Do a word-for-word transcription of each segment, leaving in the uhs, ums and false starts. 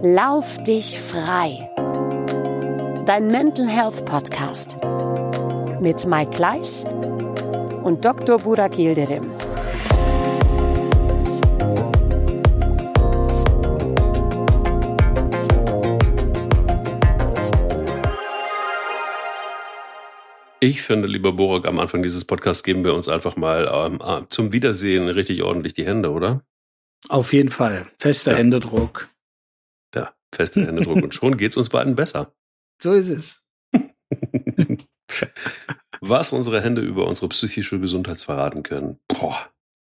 Lauf dich frei. Dein Mental Health Podcast mit Mike Kleiss und Doktor Burak Yildirim. Ich finde, lieber Burak, am Anfang dieses Podcasts geben wir uns einfach mal ähm, zum Wiedersehen richtig ordentlich die Hände, oder? Auf jeden Fall. Fester ja. Händedruck. Ja, fester Händedruck. Und schon geht es uns beiden besser. So ist es. Was unsere Hände über unsere psychische Gesundheit verraten können. Boah.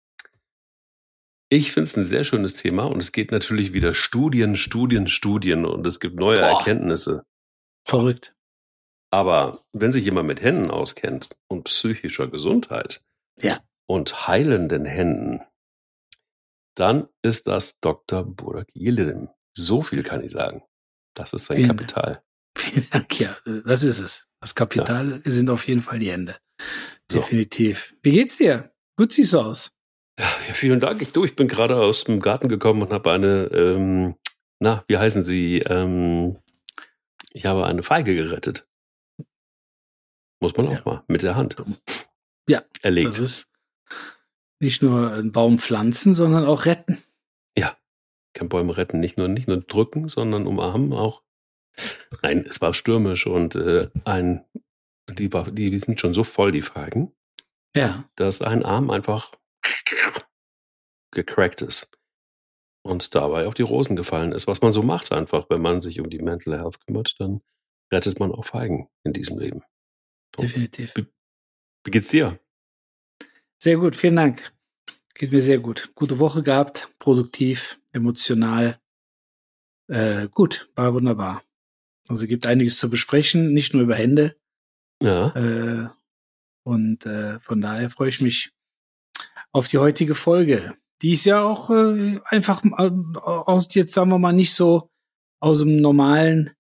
Ich finde es ein sehr schönes Thema und es geht natürlich wieder Studien, Studien, Studien und es gibt neue Boah. Erkenntnisse. Verrückt. Aber wenn sich jemand mit Händen auskennt und psychischer Gesundheit ja. und heilenden Händen, dann ist das Doktor Burak Yildirim. So viel kann ich sagen. Das ist sein Vielen, Kapital. Vielen Dank, ja. Das ist es. Das Kapital ja. sind auf jeden Fall die Hände. Definitiv. So. Wie geht's dir? Gut siehst du aus. Ja, vielen Dank. Ich, du, ich bin gerade aus dem Garten gekommen und habe eine, ähm, na, wie heißen sie? Ähm, ich habe eine Feige gerettet. Muss man auch ja. mal mit der Hand. Ja, erlegt. Das ist nicht nur einen Baum pflanzen, sondern auch retten. Ja, ich kann Bäume retten. Nicht nur, nicht nur drücken, sondern umarmen auch. Nein, es war stürmisch und äh, ein, die, war, die sind schon so voll, die Feigen, ja. dass ein Arm einfach gecrackt ist. Und dabei auf die Rosen gefallen ist. Was man so macht einfach, wenn man sich um die Mental Health kümmert, dann rettet man auch Feigen in diesem Leben. Definitiv. Wie, wie geht's dir? Sehr gut, vielen Dank. Geht mir sehr gut. Gute Woche gehabt, produktiv, emotional. Äh, gut, war wunderbar. Also gibt einiges zu besprechen, nicht nur über Hände. Ja. Äh, und äh, von daher freue ich mich auf die heutige Folge. Die ist ja auch äh, einfach äh, aus, jetzt sagen wir mal, nicht so aus dem normalen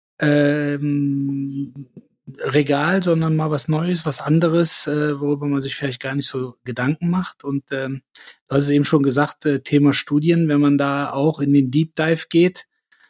ähm, Regal, sondern mal was Neues, was anderes, äh, worüber man sich vielleicht gar nicht so Gedanken macht. Und ähm, du hast es eben schon gesagt, äh, Thema Studien, wenn man da auch in den Deep Dive geht,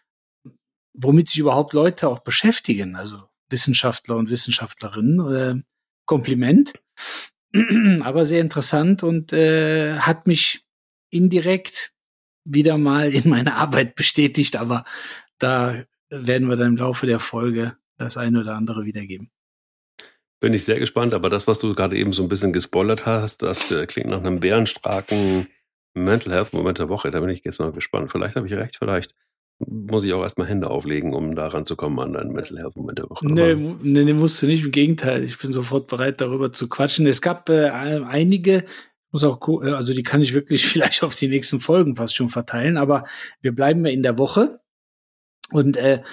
womit sich überhaupt Leute auch beschäftigen, also Wissenschaftler und Wissenschaftlerinnen, äh, Kompliment, aber sehr interessant und äh, hat mich indirekt wieder mal in meiner Arbeit bestätigt, aber da werden wir dann im Laufe der Folge das eine oder andere wiedergeben. Bin ich sehr gespannt, aber das, was du gerade eben so ein bisschen gespoilert hast, das äh, klingt nach einem bärenstarken Mental Health Moment der Woche. Da bin ich jetzt noch gespannt. Vielleicht habe ich recht, vielleicht muss ich auch erstmal Hände auflegen, um daran zu kommen an einen Mental Health Moment der Woche. Nee, nee, nee, musst du nicht. Im Gegenteil, ich bin sofort bereit, darüber zu quatschen. Es gab äh, einige, muss auch, also die kann ich wirklich vielleicht auf die nächsten Folgen fast schon verteilen, aber wir bleiben in der Woche. Und äh,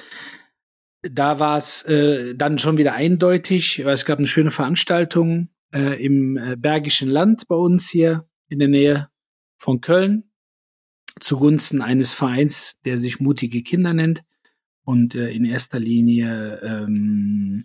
da war es äh, dann schon wieder eindeutig, weil es gab eine schöne Veranstaltung äh, im äh, Bergischen Land bei uns hier in der Nähe von Köln zugunsten eines Vereins, der sich Mutige Kinder nennt und äh, in erster Linie ähm,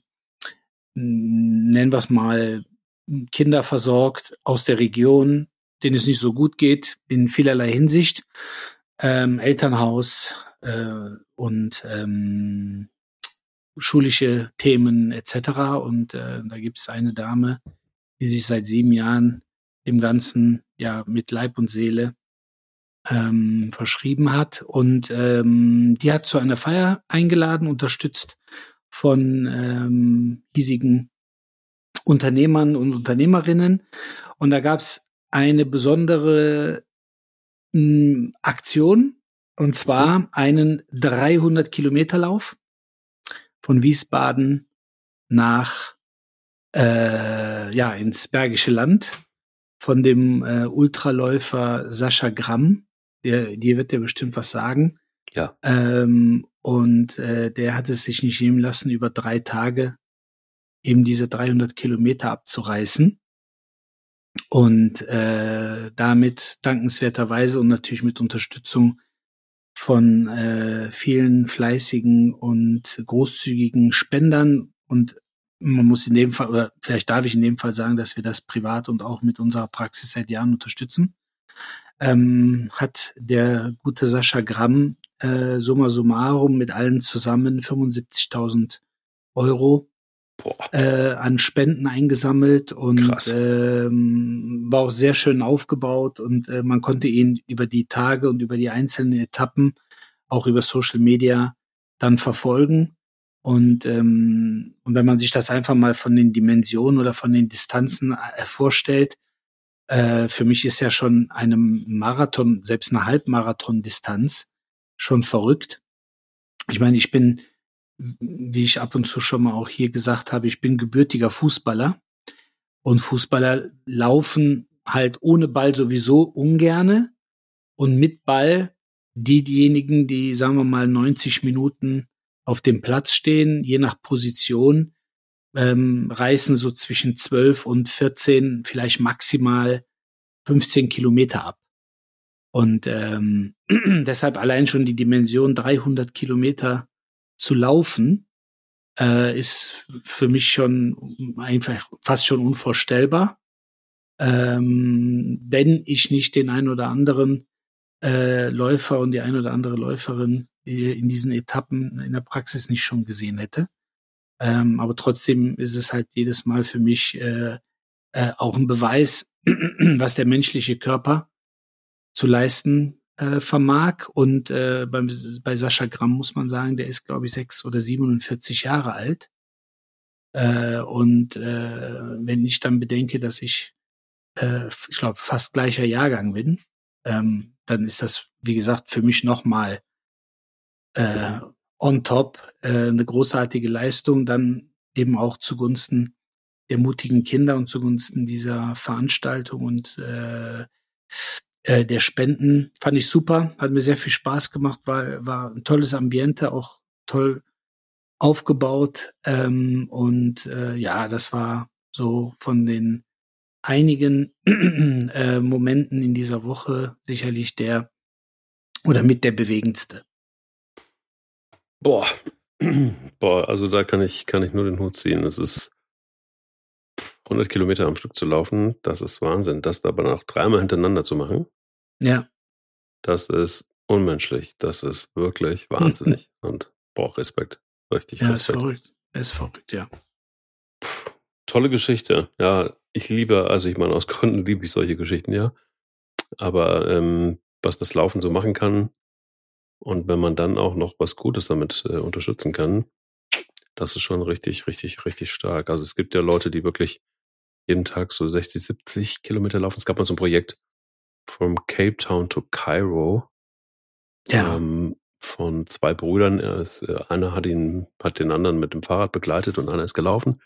nennen wir es mal Kinder versorgt aus der Region, denen es nicht so gut geht in vielerlei Hinsicht, ähm, Elternhaus äh, und ähm, schulische Themen et cetera. Und äh, da gibt es eine Dame, die sich seit sieben Jahren dem Ganzen ja mit Leib und Seele ähm, verschrieben hat. Und ähm, die hat zu einer Feier eingeladen, unterstützt von ähm, hiesigen Unternehmern und Unternehmerinnen. Und da gab es eine besondere mh, Aktion, und zwar einen dreihundert Kilometer Lauf von Wiesbaden nach äh, ja ins Bergische Land von dem äh, Ultraläufer Sascha Gramm. Der, dir wird der bestimmt was sagen. Ja. Ähm, und äh, der hat es sich nicht nehmen lassen, über drei Tage eben diese dreihundert Kilometer abzureißen. Und äh, damit dankenswerterweise und natürlich mit Unterstützung von äh, vielen fleißigen und großzügigen Spendern. Und man muss in dem Fall, oder vielleicht darf ich in dem Fall sagen, dass wir das privat und auch mit unserer Praxis seit Jahren unterstützen, ähm, hat der gute Sascha Gramm äh, summa summarum mit allen zusammen fünfundsiebzigtausend Euro äh, an Spenden eingesammelt und ähm, war auch sehr schön aufgebaut und äh, man konnte ihn über die Tage und über die einzelnen Etappen auch über Social Media dann verfolgen. Und, ähm, und wenn man sich das einfach mal von den Dimensionen oder von den Distanzen äh, vorstellt, äh, für mich ist ja schon eine Marathon, selbst eine Halbmarathon-Distanz schon verrückt. Ich meine, ich bin, wie ich ab und zu schon mal auch hier gesagt habe, ich bin gebürtiger Fußballer und Fußballer laufen halt ohne Ball sowieso ungerne und mit Ball die diejenigen, die, sagen wir mal, neunzig Minuten auf dem Platz stehen, je nach Position, ähm, reißen so zwischen zwölf und vierzehn, vielleicht maximal fünfzehn Kilometer ab. Und ähm, deshalb allein schon die Dimension dreihundert Kilometer zu laufen, äh, ist für mich schon einfach fast schon unvorstellbar. Ähm, wenn ich nicht den ein oder anderen äh, Läufer und die ein oder andere Läuferin in diesen Etappen in der Praxis nicht schon gesehen hätte. Ähm, aber trotzdem ist es halt jedes Mal für mich äh, äh, auch ein Beweis, was der menschliche Körper zu leisten äh, vermag. Und äh, beim, bei Sascha Gramm muss man sagen, der ist, glaube ich, sechs oder siebenundvierzig Jahre alt. Äh, und äh, wenn ich dann bedenke, dass ich, äh, ich glaube, fast gleicher Jahrgang bin, ähm, dann ist das, wie gesagt, für mich nochmal äh, on top äh, eine großartige Leistung, dann eben auch zugunsten der mutigen Kinder und zugunsten dieser Veranstaltung und äh, äh, der Spenden. Fand ich super, hat mir sehr viel Spaß gemacht, war, war ein tolles Ambiente, auch toll aufgebaut ähm, und äh, ja, das war so von den einigen äh, Momenten in dieser Woche sicherlich der oder mit der bewegendste. Boah, boah, also da kann ich kann ich nur den Hut ziehen. Es ist hundert Kilometer am Stück zu laufen, das ist Wahnsinn. Das aber noch dreimal hintereinander zu machen, Ja, das ist unmenschlich. Das ist wirklich wahnsinnig. Und boah, Respekt, richtig ja, ist Respekt. verrückt, ist verrückt, ja. Tolle Geschichte. Ja, ich liebe, also ich meine, aus Gründen liebe ich solche Geschichten, ja. Aber ähm, was das Laufen so machen kann und wenn man dann auch noch was Gutes damit äh, unterstützen kann, das ist schon richtig, richtig, richtig stark. Also es gibt ja Leute, die wirklich jeden Tag so sechzig, siebzig Kilometer laufen. Es gab mal so ein Projekt from Cape Town to Cairo Ja, ähm, von zwei Brüdern. Er ist, äh, einer hat ihn, hat den anderen mit dem Fahrrad begleitet und einer ist gelaufen.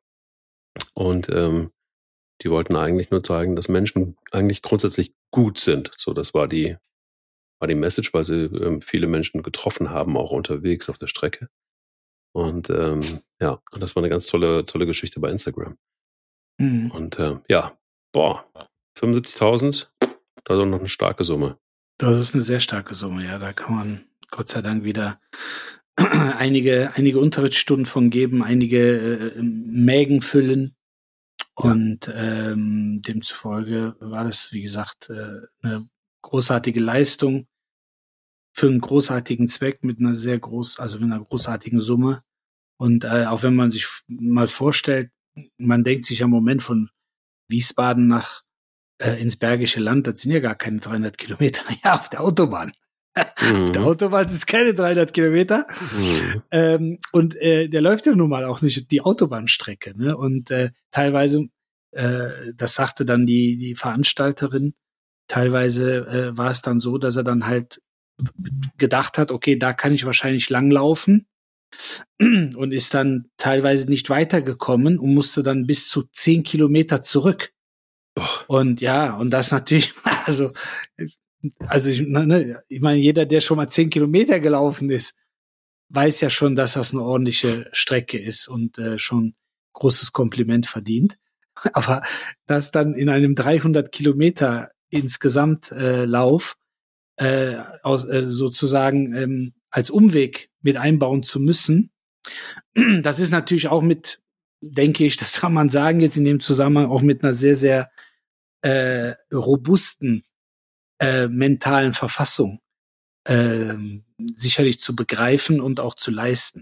Und ähm, die wollten eigentlich nur zeigen, dass Menschen eigentlich grundsätzlich gut sind. So, das war die, war die Message, weil sie ähm, viele Menschen getroffen haben, auch unterwegs auf der Strecke. Und ähm, ja, und das war eine ganz tolle, tolle Geschichte bei Instagram. mhm. Und äh, ja, boah, fünfundsiebzigtausend, das ist auch noch eine starke Summe. Das ist eine sehr starke Summe, ja. Da kann man Gott sei Dank wieder einige, einige Unterrichtsstunden von geben, einige äh, Mägen füllen. Und ähm, demzufolge war das, wie gesagt, äh, eine großartige Leistung für einen großartigen Zweck mit einer sehr groß, also mit einer großartigen Summe. Und äh, auch wenn man sich f- mal vorstellt, man denkt sich am Moment von Wiesbaden nach äh, ins Bergische Land, das sind ja gar keine dreihundert Kilometer, ja, auf der Autobahn. Auf der Mhm. Autobahn sind es keine dreihundert Kilometer. Mhm. Ähm, und äh, der läuft ja nun mal auch nicht die Autobahnstrecke. Ne? Und äh, teilweise, äh, das sagte dann die, die Veranstalterin, teilweise äh, war es dann so, dass er dann halt gedacht hat, okay, da kann ich wahrscheinlich langlaufen und ist dann teilweise nicht weitergekommen und musste dann bis zu zehn Kilometer zurück. Boah. Und ja, und das natürlich, also, also ich, ne, ich meine, jeder, der schon mal zehn Kilometer gelaufen ist, weiß ja schon, dass das eine ordentliche Strecke ist und äh, schon großes Kompliment verdient. Aber das dann in einem dreihundert Kilometer insgesamt äh, Lauf äh, aus, äh, sozusagen ähm, als Umweg mit einbauen zu müssen, das ist natürlich auch mit, denke ich, das kann man sagen jetzt in dem Zusammenhang, auch mit einer sehr, sehr äh, robusten äh, mentalen Verfassung ähm, sicherlich zu begreifen und auch zu leisten.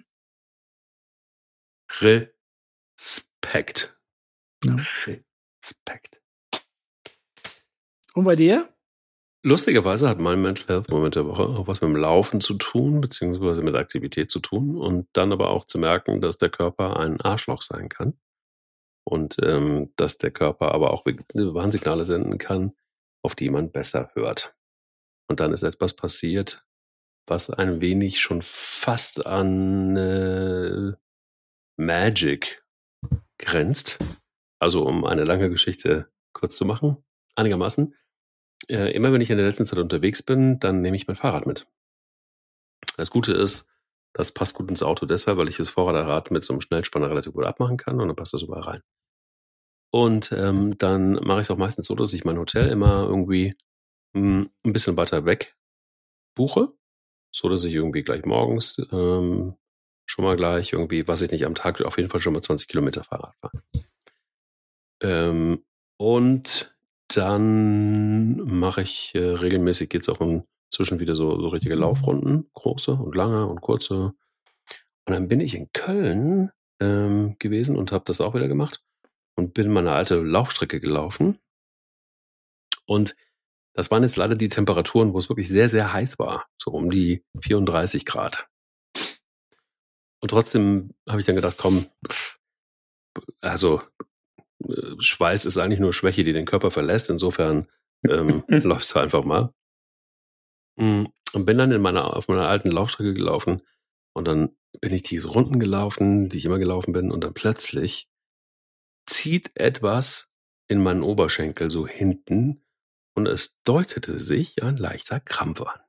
Respekt. Ja. Respekt. Und bei dir? Lustigerweise hat mein Mental Health Moment der Woche auch was mit dem Laufen zu tun, beziehungsweise mit Aktivität zu tun und dann aber auch zu merken, dass der Körper ein Arschloch sein kann und ähm, dass der Körper aber auch Warnsignale senden kann, auf die man besser hört. Und dann ist etwas passiert, was ein wenig schon fast an äh, Magic grenzt. Also um eine lange Geschichte kurz zu machen, einigermaßen. Äh, immer wenn ich in der letzten Zeit unterwegs bin, dann nehme ich mein Fahrrad mit. Das Gute ist, das passt gut ins Auto deshalb, weil ich das Vorderrad mit so einem Schnellspanner relativ gut abmachen kann und dann passt das überall rein. Und ähm, dann mache ich es auch meistens so, dass ich mein Hotel immer irgendwie mh, ein bisschen weiter weg buche, so dass ich irgendwie gleich morgens ähm, schon mal gleich irgendwie, weiß ich nicht, am Tag auf jeden Fall schon mal zwanzig Kilometer Fahrrad fahre. Ähm, und dann mache ich äh, regelmäßig, geht es auch inzwischen wieder so, so richtige Laufrunden, große und lange und kurze. Und dann bin ich in Köln ähm, gewesen und habe das auch wieder gemacht und bin meine alte Laufstrecke gelaufen. Und das waren jetzt leider die Temperaturen, wo es wirklich sehr, sehr heiß war, so um die vierunddreißig Grad. Und trotzdem habe ich dann gedacht, komm, pff, also Schweiß ist eigentlich nur Schwäche, die den Körper verlässt. Insofern ähm, läufst du einfach mal. Und bin dann in meiner, auf meiner alten Laufstrecke gelaufen und dann bin ich diese Runden gelaufen, die ich immer gelaufen bin und dann plötzlich zieht etwas in meinen Oberschenkel so hinten und es deutete sich ein leichter Krampf an.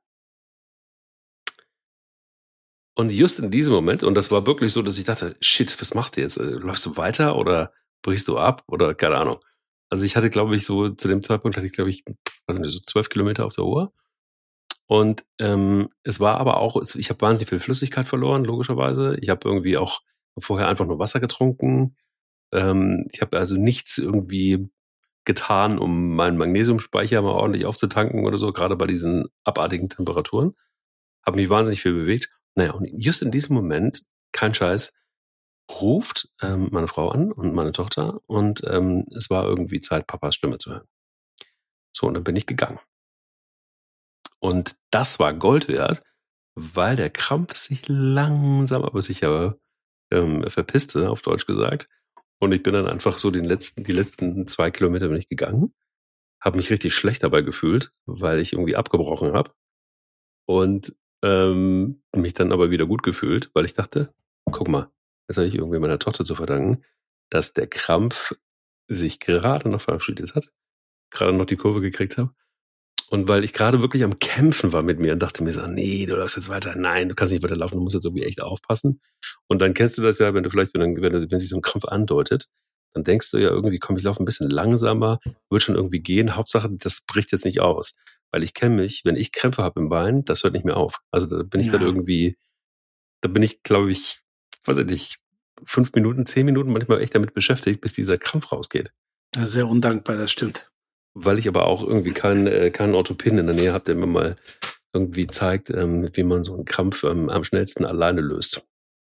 Und just in diesem Moment, und das war wirklich so, dass ich dachte, shit, was machst du jetzt? Läufst du weiter oder brichst du ab oder keine Ahnung. Also ich hatte, glaube ich, so zu dem Zeitpunkt hatte ich, glaube ich, was nicht, so zwölf Kilometer auf der Uhr. Und ähm, es war aber auch, ich habe wahnsinnig viel Flüssigkeit verloren, logischerweise. Ich habe irgendwie auch vorher einfach nur Wasser getrunken. Ähm, ich habe also nichts irgendwie getan, um meinen Magnesiumspeicher mal ordentlich aufzutanken oder so, gerade bei diesen abartigen Temperaturen. Habe mich wahnsinnig viel bewegt. Naja, und just in diesem Moment, kein Scheiß, ruft ähm, meine Frau an und meine Tochter und ähm, es war irgendwie Zeit, Papas Stimme zu hören. So, und dann bin ich gegangen. Und das war Gold wert, weil der Krampf sich langsam, aber sicher ähm, verpisste, auf Deutsch gesagt. Und ich bin dann einfach so den letzten, die letzten zwei Kilometer bin ich gegangen, habe mich richtig schlecht dabei gefühlt, weil ich irgendwie abgebrochen habe und ähm, mich dann aber wieder gut gefühlt, weil ich dachte, guck mal, das habe ich irgendwie meiner Tochter zu verdanken, dass der Krampf sich gerade noch verabschiedet hat, gerade noch die Kurve gekriegt habe. Und weil ich gerade wirklich am Kämpfen war mit mir und dachte mir so, nee, du läufst jetzt weiter, nein, du kannst nicht weiterlaufen, du musst jetzt irgendwie echt aufpassen. Und dann kennst du das ja, wenn du vielleicht, wenn, wenn, wenn sich so ein Krampf andeutet, dann denkst du ja irgendwie, komm, ich laufe ein bisschen langsamer, wird schon irgendwie gehen, Hauptsache, das bricht jetzt nicht aus. Weil ich kenne mich, wenn ich Krämpfe habe im Bein, das hört nicht mehr auf. Also da bin ich ja. dann irgendwie, da bin ich, glaube ich, weiß ich nicht, fünf Minuten, zehn Minuten manchmal echt damit beschäftigt, bis dieser Krampf rausgeht. Ja, sehr undankbar, das stimmt. Weil ich aber auch irgendwie keinen, äh, keinen Orthopäden in der Nähe habe, der mir mal irgendwie zeigt, ähm, wie man so einen Krampf ähm, am schnellsten alleine löst.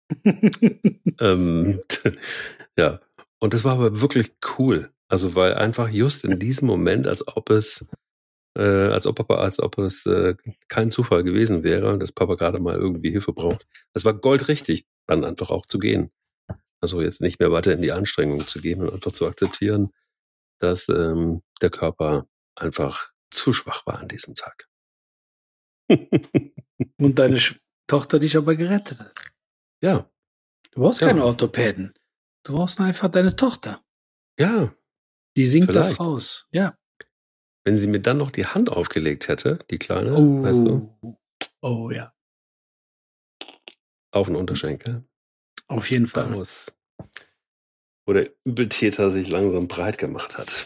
ähm, ja, und das war aber wirklich cool. Also weil einfach just in diesem Moment, als ob es, äh, als ob Papa, als ob es äh, kein Zufall gewesen wäre, dass Papa gerade mal irgendwie Hilfe braucht. Es war goldrichtig, dann einfach auch zu gehen. Also jetzt nicht mehr weiter in die Anstrengung zu gehen und einfach zu akzeptieren, dass ähm, der Körper einfach zu schwach war an diesem Tag. Und deine Sch- Tochter dich aber gerettet hat. Ja. Du brauchst ja. keine Orthopäden. Du brauchst einfach deine Tochter. Ja. Die singt vielleicht. das raus. Ja. Wenn sie mir dann noch die Hand aufgelegt hätte, die Kleine, Oh, weißt du? Oh ja. Auf den Unterschenkel. Auf jeden Fall. Daraus, wo der Übeltäter sich langsam breit gemacht hat.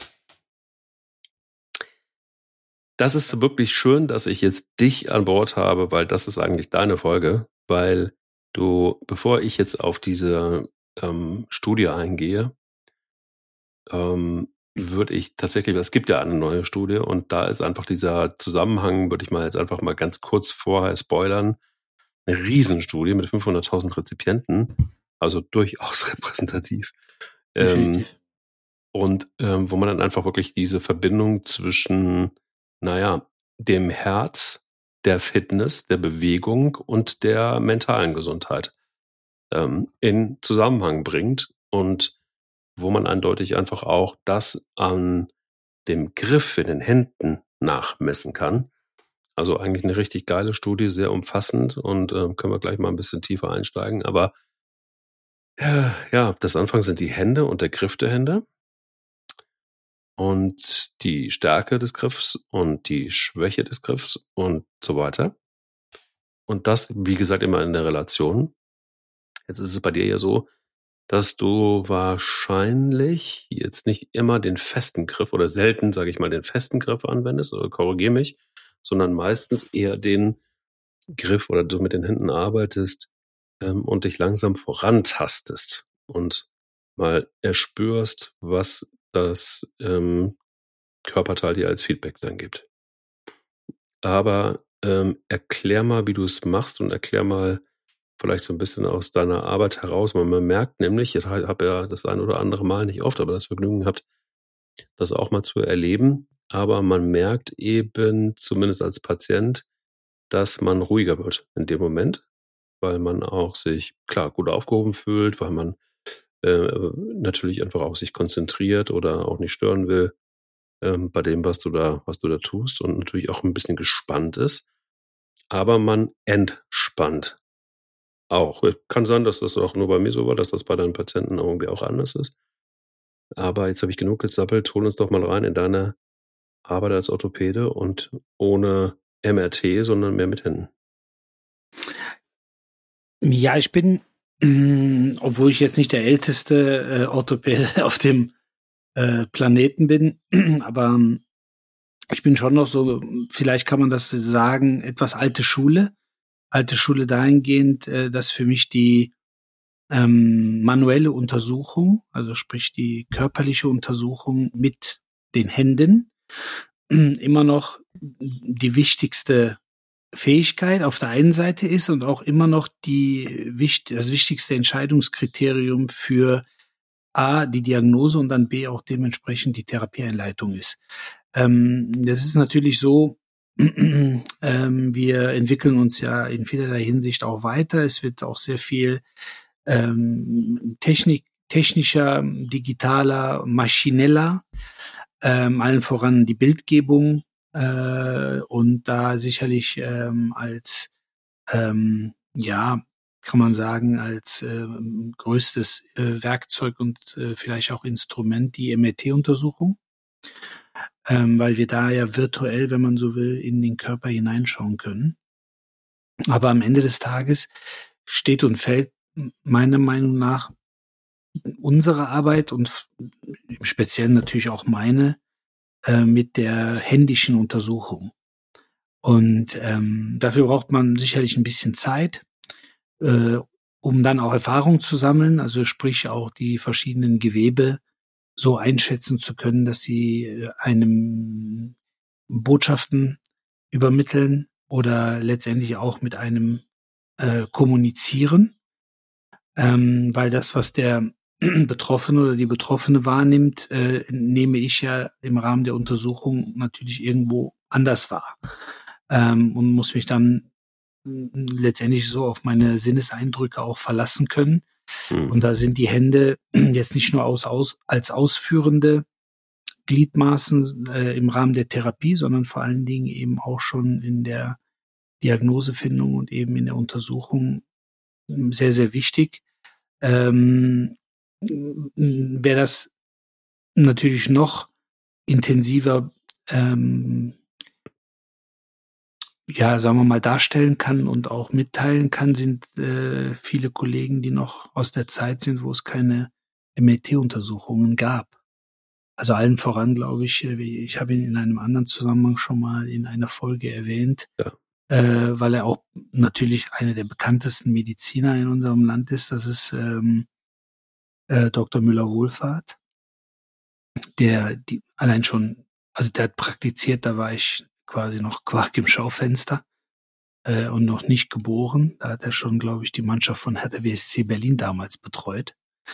Das ist wirklich schön, dass ich jetzt dich an Bord habe, weil das ist eigentlich deine Folge, weil du, bevor ich jetzt auf diese ähm, Studie eingehe, ähm, würde ich tatsächlich, es gibt ja eine neue Studie und da ist einfach dieser Zusammenhang, würde ich mal jetzt einfach mal ganz kurz vorher spoilern, eine Riesenstudie mit fünfhunderttausend Rezipienten, also durchaus repräsentativ. Ähm, Definitiv. und ähm, wo man dann einfach wirklich diese Verbindung zwischen, naja, dem Herz, der Fitness, der Bewegung und der mentalen Gesundheit ähm, in Zusammenhang bringt und wo man eindeutig einfach auch das an dem Griff in den Händen nachmessen kann. Also eigentlich eine richtig geile Studie, sehr umfassend und äh, können wir gleich mal ein bisschen tiefer einsteigen. Aber äh, ja, das Anfang sind die Hände und der Griff der Hände und die Stärke des Griffs und die Schwäche des Griffs und so weiter. Und das, wie gesagt, immer in der Relation. Jetzt ist es bei dir ja so, dass du wahrscheinlich jetzt nicht immer den festen Griff oder selten, sage ich mal, den festen Griff anwendest oder korrigiere mich, sondern meistens eher den Griff oder du mit den Händen arbeitest ähm, und dich langsam vorantastest und mal erspürst, was das ähm, Körperteil dir als Feedback dann gibt. Aber ähm, erklär mal, wie du es machst und erklär mal vielleicht so ein bisschen aus deiner Arbeit heraus. Man, man merkt nämlich, ich habe ja das ein oder andere Mal, nicht oft, aber das Vergnügen gehabt, das auch mal zu erleben. Aber man merkt eben, zumindest als Patient, dass man ruhiger wird in dem Moment, weil man auch sich, klar, gut aufgehoben fühlt, weil man äh, natürlich einfach auch sich konzentriert oder auch nicht stören will ähm, bei dem, was du da, was du da tust und natürlich auch ein bisschen gespannt ist. Aber man entspannt auch. Kann sein, dass das auch nur bei mir so war, dass das bei deinen Patienten irgendwie auch anders ist. Aber jetzt habe ich genug gezappelt. Hol uns doch mal rein in deine Arbeit als Orthopäde und ohne M R T, sondern mehr mit Händen. Ja, ich bin, mh, obwohl ich jetzt nicht der älteste äh, Orthopäde auf dem äh, Planeten bin, aber ähm, ich bin schon noch so, vielleicht kann man das sagen, etwas alte Schule. Alte Schule dahingehend, äh, dass für mich die ähm, manuelle Untersuchung, also sprich die körperliche Untersuchung mit den Händen, immer noch die wichtigste Fähigkeit auf der einen Seite ist und auch immer noch die das wichtigste Entscheidungskriterium für A, die Diagnose und dann B, auch dementsprechend die Therapieeinleitung ist. Ähm, das ist natürlich so, ähm, wir entwickeln uns ja in vielerlei Hinsicht auch weiter. Es wird auch sehr viel ähm, Technik, technischer, digitaler, maschineller, ähm, allen voran die Bildgebung äh, und da sicherlich ähm, als ähm, ja, kann man sagen, als äh, größtes äh, Werkzeug und äh, vielleicht auch Instrument die M R T-Untersuchung, ähm, weil wir da ja virtuell, wenn man so will, in den Körper hineinschauen können. Aber am Ende des Tages steht und fällt meiner Meinung nach unsere Arbeit und im Speziellen natürlich auch meine äh, mit der händischen Untersuchung. Und ähm, dafür braucht man sicherlich ein bisschen Zeit, äh, um dann auch Erfahrung zu sammeln, also sprich auch die verschiedenen Gewebe so einschätzen zu können, dass sie äh, einem Botschaften übermitteln oder letztendlich auch mit einem äh, kommunizieren, ähm, weil das, was der Betroffene oder die Betroffene wahrnimmt, äh, nehme ich ja im Rahmen der Untersuchung natürlich irgendwo anders wahr ähm, und muss mich dann letztendlich so auf meine Sinneseindrücke auch verlassen können. Hm. Und da sind die Hände jetzt nicht nur aus, aus, als ausführende Gliedmaßen äh, im Rahmen der Therapie, sondern vor allen Dingen eben auch schon in der Diagnosefindung und eben in der Untersuchung sehr, sehr wichtig. Ähm, wer das natürlich noch intensiver ähm, ja, sagen wir mal, darstellen kann und auch mitteilen kann, sind äh, viele Kollegen, die noch aus der Zeit sind, wo es keine M R T-Untersuchungen gab. Also allen voran, glaube ich, ich habe ihn in einem anderen Zusammenhang schon mal in einer Folge erwähnt, Ja. äh, weil er auch natürlich einer der bekanntesten Mediziner in unserem Land ist. Das ist ähm, äh, Doktor Müller-Wohlfahrt. der die allein schon, also der hat praktiziert, da war ich quasi noch Quark im Schaufenster äh, und noch nicht geboren. Da hat er schon, glaube ich, die Mannschaft von Hertha B S C Berlin damals betreut.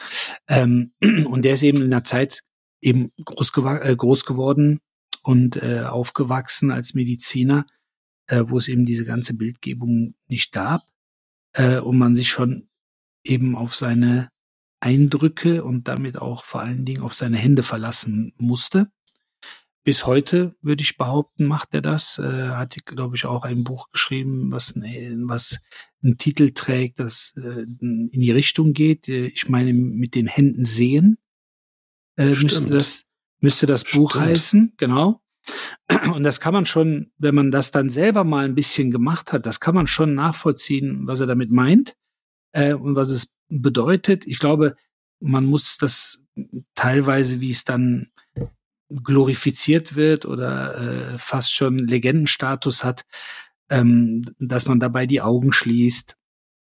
Ähm, und der ist eben in einer Zeit eben groß, gewa- äh, groß geworden und äh, aufgewachsen als Mediziner, äh, wo es eben diese ganze Bildgebung nicht gab äh, und man sich schon eben auf seine Eindrücke und damit auch vor allen Dingen auf seine Hände verlassen musste. Bis heute, würde ich behaupten, macht er das. Äh, hat, glaube ich, auch ein Buch geschrieben, was, was einen Titel trägt, das äh, in die Richtung geht. Äh, ich meine, mit den Händen sehen äh, müsste das, müsste das Buch Stimmt. heißen, genau. Und das kann man schon, wenn man das dann selber mal ein bisschen gemacht hat, das kann man schon nachvollziehen, was er damit meint äh, und was es bedeutet. Ich glaube, man muss das teilweise, wie es dann glorifiziert wird oder äh, fast schon Legendenstatus hat, ähm, dass man dabei die Augen schließt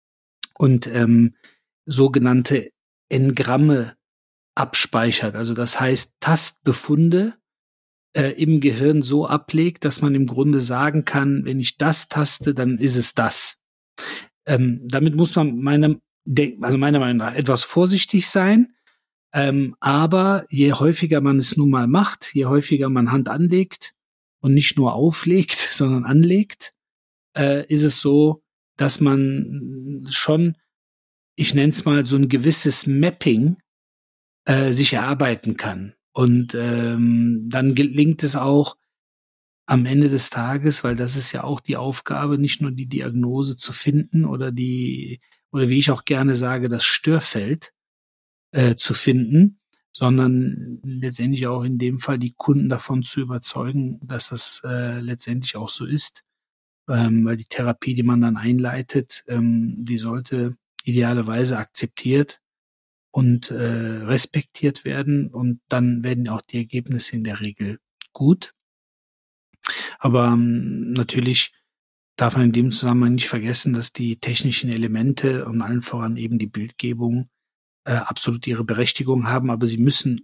und ähm, sogenannte Engramme abspeichert. Also das heißt, Tastbefunde äh, im Gehirn so ablegt, dass man im Grunde sagen kann, wenn ich das taste, dann ist es das. Ähm, damit muss man meiner, also meiner Meinung nach etwas vorsichtig sein. Ähm, aber je häufiger man es nun mal macht, je häufiger man Hand anlegt und nicht nur auflegt, sondern anlegt, äh, ist es so, dass man schon, ich nenne es mal, so ein gewisses Mapping äh, sich erarbeiten kann. Und ähm, dann gelingt es auch am Ende des Tages, weil das ist ja auch die Aufgabe, nicht nur die Diagnose zu finden oder die, oder wie ich auch gerne sage, das Störfeld äh, zu finden, sondern letztendlich auch in dem Fall die Kunden davon zu überzeugen, dass das äh, letztendlich auch so ist. Ähm, weil die Therapie, die man dann einleitet, ähm, die sollte idealerweise akzeptiert und äh, respektiert werden und dann werden auch die Ergebnisse in der Regel gut. Aber ähm, natürlich darf man in dem Zusammenhang nicht vergessen, dass die technischen Elemente und allen voran eben die Bildgebung äh, absolut ihre Berechtigung haben, aber sie müssen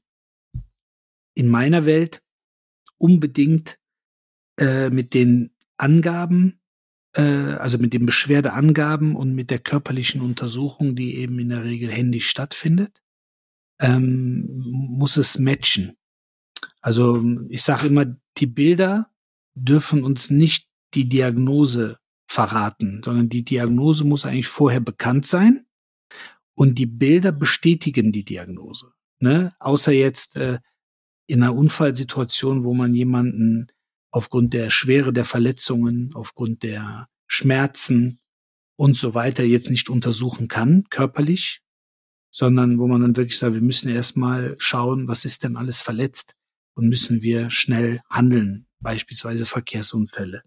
in meiner Welt unbedingt äh, mit den Angaben, äh, also mit den Beschwerdeangaben und mit der körperlichen Untersuchung, die eben in der Regel händisch stattfindet, ähm, muss es matchen. Also ich sage immer, die Bilder dürfen uns nicht die Diagnose verraten, sondern die Diagnose muss eigentlich vorher bekannt sein und die Bilder bestätigen die Diagnose. Ne? Außer jetzt äh, in einer Unfallsituation, wo man jemanden aufgrund der Schwere der Verletzungen, aufgrund der Schmerzen und so weiter jetzt nicht untersuchen kann, körperlich, sondern wo man dann wirklich sagt, wir müssen erstmal schauen, was ist denn alles verletzt und müssen wir schnell handeln, beispielsweise Verkehrsunfälle,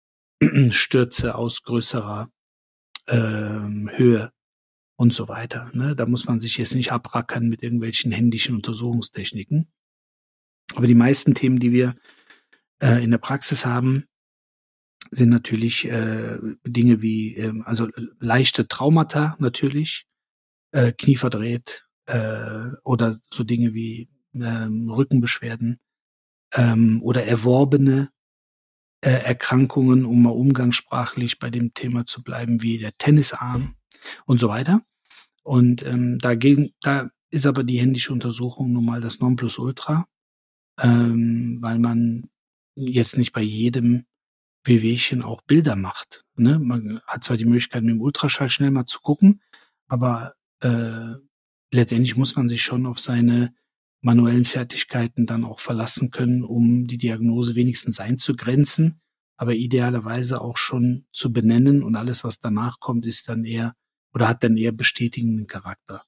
Stürze aus größerer ähm, Höhe und so weiter. Ne? Da muss man sich jetzt nicht abrackern mit irgendwelchen händischen Untersuchungstechniken. Aber die meisten Themen, die wir äh, in der Praxis haben, sind natürlich äh, Dinge wie, äh, also leichte Traumata natürlich, äh, Knie verdreht äh, oder so Dinge wie ähm, Rückenbeschwerden ähm, oder erworbene äh, Erkrankungen, um mal umgangssprachlich bei dem Thema zu bleiben, wie der Tennisarm und so weiter. Und ähm, dagegen, da ist aber die händische Untersuchung nun mal das Nonplusultra, ähm, weil man jetzt nicht bei jedem Wehwehchen auch Bilder macht. Ne? Man hat zwar die Möglichkeit, mit dem Ultraschall schnell mal zu gucken, aber äh, letztendlich muss man sich schon auf seine manuellen Fertigkeiten dann auch verlassen können, um die Diagnose wenigstens einzugrenzen, aber idealerweise auch schon zu benennen und alles, was danach kommt, ist dann eher oder hat dann eher bestätigenden Charakter.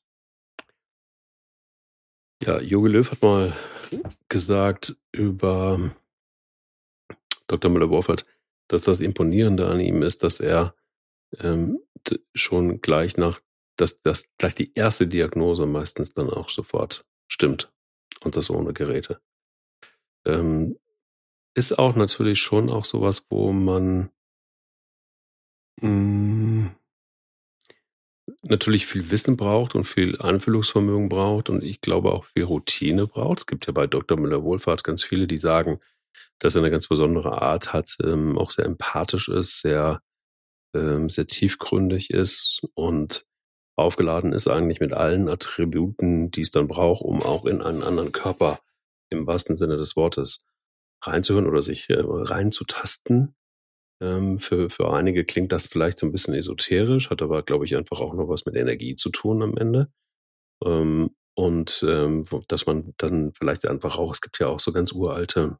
Ja, Jogi Löw hat mal gesagt über Doktor Müller-Wohlfahrt, dass das Imponierende an ihm ist, dass er ähm, schon gleich nach, dass, dass gleich die erste Diagnose meistens dann auch sofort stimmt und das ohne Geräte. Ähm, ist auch natürlich schon auch sowas, wo man mh, natürlich viel Wissen braucht und viel Einfühlungsvermögen braucht und ich glaube auch viel Routine braucht. Es gibt ja bei Doktor Müller-Wohlfahrt ganz viele, die sagen, dass er eine ganz besondere Art hat, ähm, auch sehr empathisch ist, sehr, ähm, sehr tiefgründig ist und aufgeladen ist eigentlich mit allen Attributen, die es dann braucht, um auch in einen anderen Körper im wahrsten Sinne des Wortes reinzuhören oder sich äh, reinzutasten. Ähm, für, für einige klingt das vielleicht so ein bisschen esoterisch, hat aber, glaube ich, einfach auch noch was mit Energie zu tun am Ende. Ähm, und ähm, wo, dass man dann vielleicht einfach auch, es gibt ja auch so ganz uralte,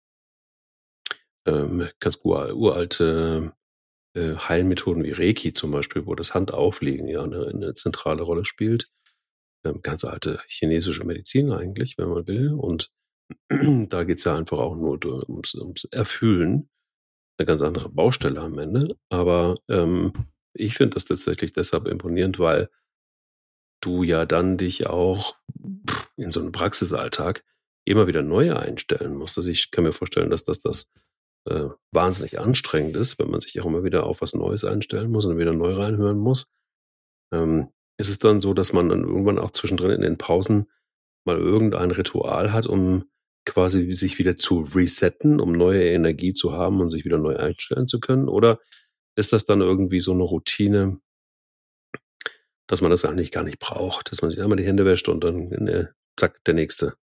ähm, ganz ur, uralte äh, Heilmethoden wie Reiki zum Beispiel, wo das Handauflegen ja eine, eine zentrale Rolle spielt. Ähm, ganz alte chinesische Medizin eigentlich, wenn man will. Und da geht es ja einfach auch nur ums, ums Erfühlen. Eine ganz andere Baustelle am Ende. Aber ähm, ich finde das tatsächlich deshalb imponierend, weil du ja dann dich auch in so einem Praxisalltag immer wieder neu einstellen musst. Also ich kann mir vorstellen, dass das, das äh, wahnsinnig anstrengend ist, wenn man sich auch immer wieder auf was Neues einstellen muss und wieder neu reinhören muss. Ähm, ist es dann so, dass man dann irgendwann auch zwischendrin in den Pausen mal irgendein Ritual hat, um quasi sich wieder zu resetten, um neue Energie zu haben und sich wieder neu einstellen zu können? Oder ist das dann irgendwie so eine Routine, dass man das eigentlich gar nicht braucht, dass man sich einmal die Hände wäscht und dann äh, zack, der nächste?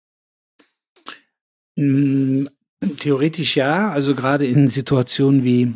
Mm, Theoretisch ja, also gerade in Situationen wie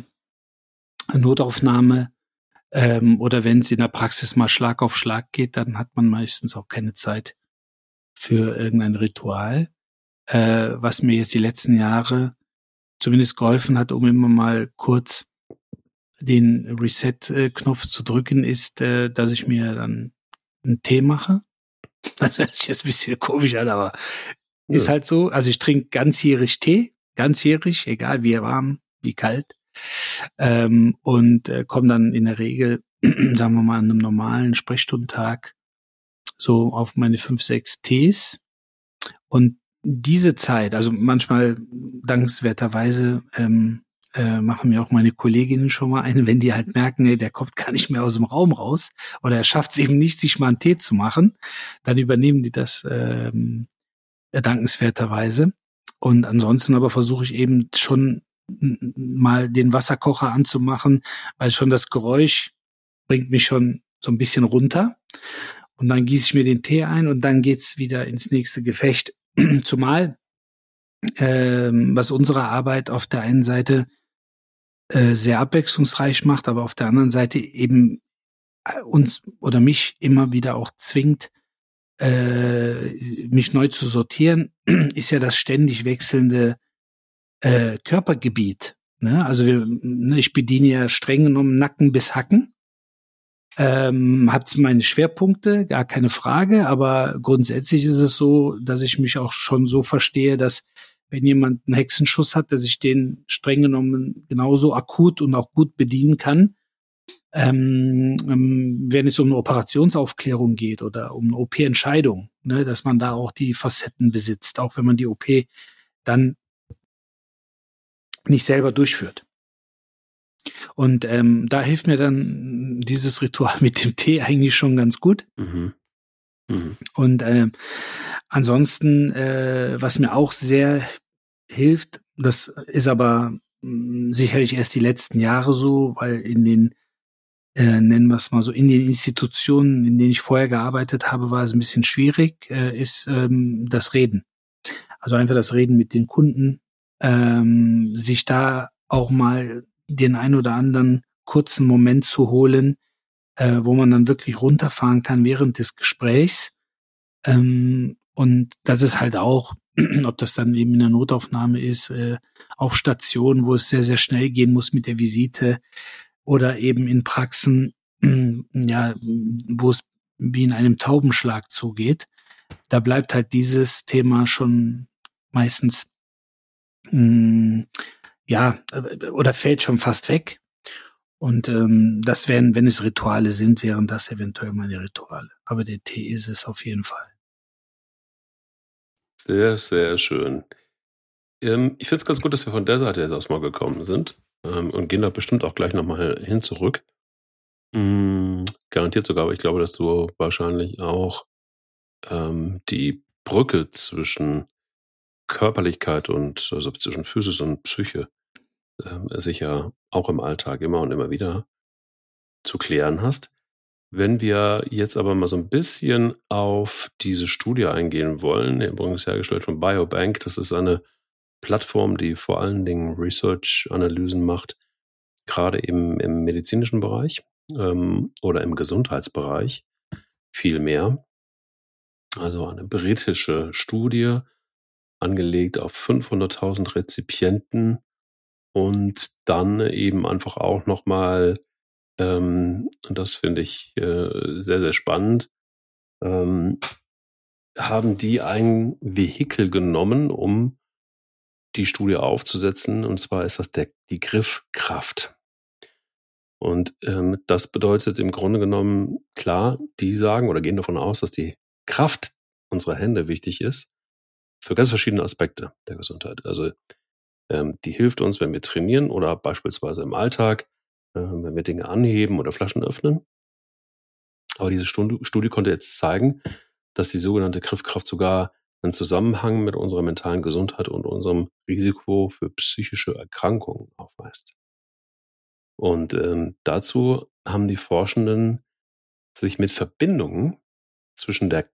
Notaufnahme ähm, oder wenn es in der Praxis mal Schlag auf Schlag geht, dann hat man meistens auch keine Zeit für irgendein Ritual. Äh, was mir jetzt die letzten Jahre zumindest geholfen hat, um immer mal kurz den Reset-Knopf zu drücken, ist, äh, dass ich mir dann einen Tee mache. Das hört sich jetzt ein bisschen komisch an, aber ja. Ist halt so. Also ich trinke ganzjährig Tee, ganzjährig, egal wie warm, wie kalt. Ähm, und äh, komme dann in der Regel, sagen wir mal, an einem normalen Sprechstundentag so auf meine fünf, sechs Tees. Und diese Zeit, also manchmal dankenswerterweise ähm, äh, machen mir auch meine Kolleginnen schon mal eine, wenn die halt merken, ey, der kommt gar nicht mehr aus dem Raum raus oder er schafft es eben nicht, sich mal einen Tee zu machen, dann übernehmen die das ähm, dankenswerterweise. Und ansonsten aber versuche ich eben schon mal den Wasserkocher anzumachen, weil schon das Geräusch bringt mich schon so ein bisschen runter. Und dann gieße ich mir den Tee ein und dann geht's wieder ins nächste Gefecht. Zumal, ähm, was unsere Arbeit auf der einen Seite äh, sehr abwechslungsreich macht, aber auf der anderen Seite eben uns oder mich immer wieder auch zwingt, äh, mich neu zu sortieren, ist ja das ständig wechselnde äh, Körpergebiet. Ne? Also wir, ne, ich bediene ja streng genommen Nacken bis Hacken. Ähm, habt meine Schwerpunkte, gar keine Frage, aber grundsätzlich ist es so, dass ich mich auch schon so verstehe, dass wenn jemand einen Hexenschuss hat, dass ich den streng genommen genauso akut und auch gut bedienen kann, ähm, ähm, wenn es um eine Operationsaufklärung geht oder um eine O P-Entscheidung, ne, dass man da auch die Facetten besitzt, auch wenn man die O P dann nicht selber durchführt. Und ähm, da hilft mir dann dieses Ritual mit dem Tee eigentlich schon ganz gut. Mhm. Mhm. Und äh, ansonsten, äh, was mir auch sehr hilft, das ist aber mh, sicherlich erst die letzten Jahre so, weil in den, äh, nennen wir es mal so, in den Institutionen, in denen ich vorher gearbeitet habe, war es ein bisschen schwierig, äh, ist ähm, das Reden. Also einfach das Reden mit den Kunden, ähm, sich da auch mal den ein oder anderen kurzen Moment zu holen, äh, wo man dann wirklich runterfahren kann während des Gesprächs. Ähm, und das ist halt auch, ob das dann eben in der Notaufnahme ist, äh, auf Stationen, wo es sehr, sehr schnell gehen muss mit der Visite oder eben in Praxen, äh, ja, wo es wie in einem Taubenschlag zugeht. Da bleibt halt dieses Thema schon meistens mh, ja, oder fällt schon fast weg. Und ähm, das wären, wenn es Rituale sind, wären das eventuell meine Rituale. Aber der Tee ist es auf jeden Fall. Sehr, sehr schön. Ähm, ich finde es ganz gut, dass wir von der Seite jetzt erstmal gekommen sind ähm, und gehen da bestimmt auch gleich nochmal hin zurück. Mm, garantiert sogar, aber ich glaube, dass du wahrscheinlich auch ähm, die Brücke zwischen Körperlichkeit und also zwischen Physis und Psyche ähm, sicher auch im Alltag immer und immer wieder zu klären hast. Wenn wir jetzt aber mal so ein bisschen auf diese Studie eingehen wollen, übrigens hergestellt von Biobank, das ist eine Plattform, die vor allen Dingen Research-Analysen macht, gerade eben im medizinischen Bereich ähm, oder im Gesundheitsbereich viel mehr. Also eine britische Studie, angelegt auf fünfhunderttausend Rezipienten und dann eben einfach auch nochmal, ähm, und das finde ich äh, sehr, sehr spannend, ähm, haben die ein Vehikel genommen, um die Studie aufzusetzen, und zwar ist das der, die Griffkraft. Und ähm, das bedeutet im Grunde genommen, klar, die sagen oder gehen davon aus, dass die Kraft unserer Hände wichtig ist für ganz verschiedene Aspekte der Gesundheit. Also ähm, die hilft uns, wenn wir trainieren oder beispielsweise im Alltag, äh, wenn wir Dinge anheben oder Flaschen öffnen. Aber diese Studie, Studie konnte jetzt zeigen, dass die sogenannte Griffkraft sogar einen Zusammenhang mit unserer mentalen Gesundheit und unserem Risiko für psychische Erkrankungen aufweist. Und ähm, dazu haben die Forschenden sich mit Verbindungen zwischen der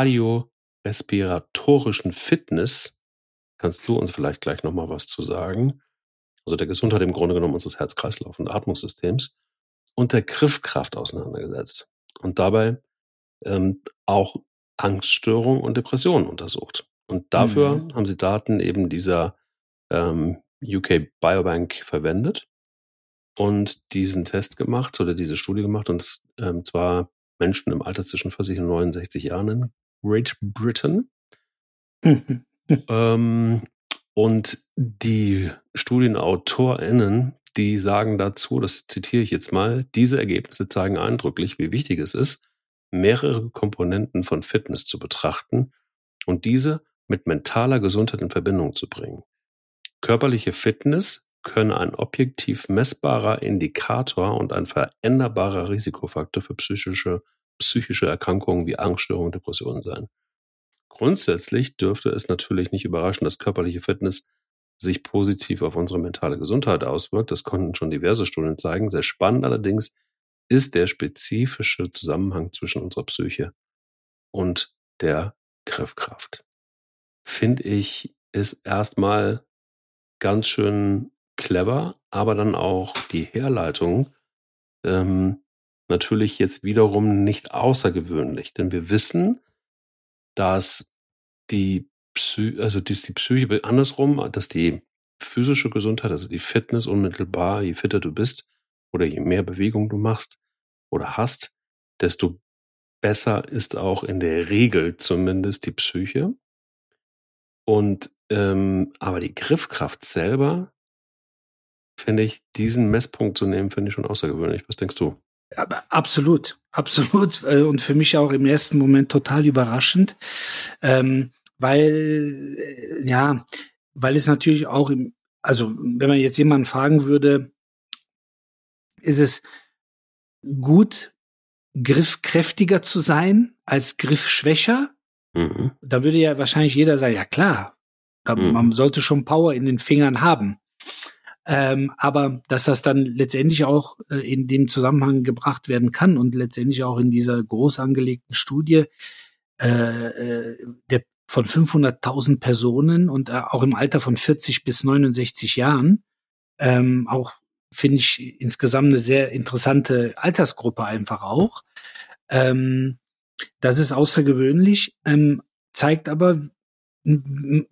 kardiorespiratorischen Fitness, kannst du uns vielleicht gleich nochmal was zu sagen, also der Gesundheit im Grunde genommen unseres Herz-Kreislauf- und Atmungssystems, und der Griffkraft auseinandergesetzt. Und dabei ähm, auch Angststörungen und Depressionen untersucht. Und dafür Mhm. haben sie Daten eben dieser ähm, U K Biobank verwendet und diesen Test gemacht oder diese Studie gemacht, und ähm, zwar Menschen im Alter zwischen vierzig und neunundsechzig Jahren in Great Britain. ähm, und die StudienautorInnen, die sagen dazu, das zitiere ich jetzt mal, diese Ergebnisse zeigen eindrücklich, wie wichtig es ist, mehrere Komponenten von Fitness zu betrachten und diese mit mentaler Gesundheit in Verbindung zu bringen. Körperliche Fitness könne ein objektiv messbarer Indikator und ein veränderbarer Risikofaktor für psychische, psychische Erkrankungen wie Angststörungen und Depressionen sein. Grundsätzlich dürfte es natürlich nicht überraschen, dass körperliche Fitness sich positiv auf unsere mentale Gesundheit auswirkt. Das konnten schon diverse Studien zeigen. Sehr spannend allerdings ist der spezifische Zusammenhang zwischen unserer Psyche und der Griffkraft. Finde ich, ist erstmal ganz schön clever, aber dann auch die Herleitung ähm, natürlich jetzt wiederum nicht außergewöhnlich, denn wir wissen, dass die Psy also dass die Psyche andersrum, dass die physische Gesundheit, also die Fitness unmittelbar, je fitter du bist oder je mehr Bewegung du machst oder hast, desto besser ist auch in der Regel zumindest die Psyche. Und ähm, aber die Griffkraft selber, finde ich, diesen Messpunkt zu nehmen, finde ich schon außergewöhnlich. Was denkst du? Aber absolut, absolut. äh, Und für mich auch im ersten Moment total überraschend, ähm, weil, äh, ja, weil es natürlich auch im, also wenn man jetzt jemanden fragen würde, ist es gut, griffkräftiger zu sein als griffschwächer? Mhm. Da würde ja wahrscheinlich jeder sagen, ja klar, da, Mhm. man sollte schon Power in den Fingern haben. Ähm, aber dass das dann letztendlich auch äh, in dem Zusammenhang gebracht werden kann und letztendlich auch in dieser groß angelegten Studie äh, äh, der von fünfhunderttausend Personen und äh, auch im Alter von vierzig bis neunundsechzig Jahren, ähm, auch finde ich insgesamt eine sehr interessante Altersgruppe einfach auch. Ähm, das ist außergewöhnlich, ähm, zeigt aber, m- m-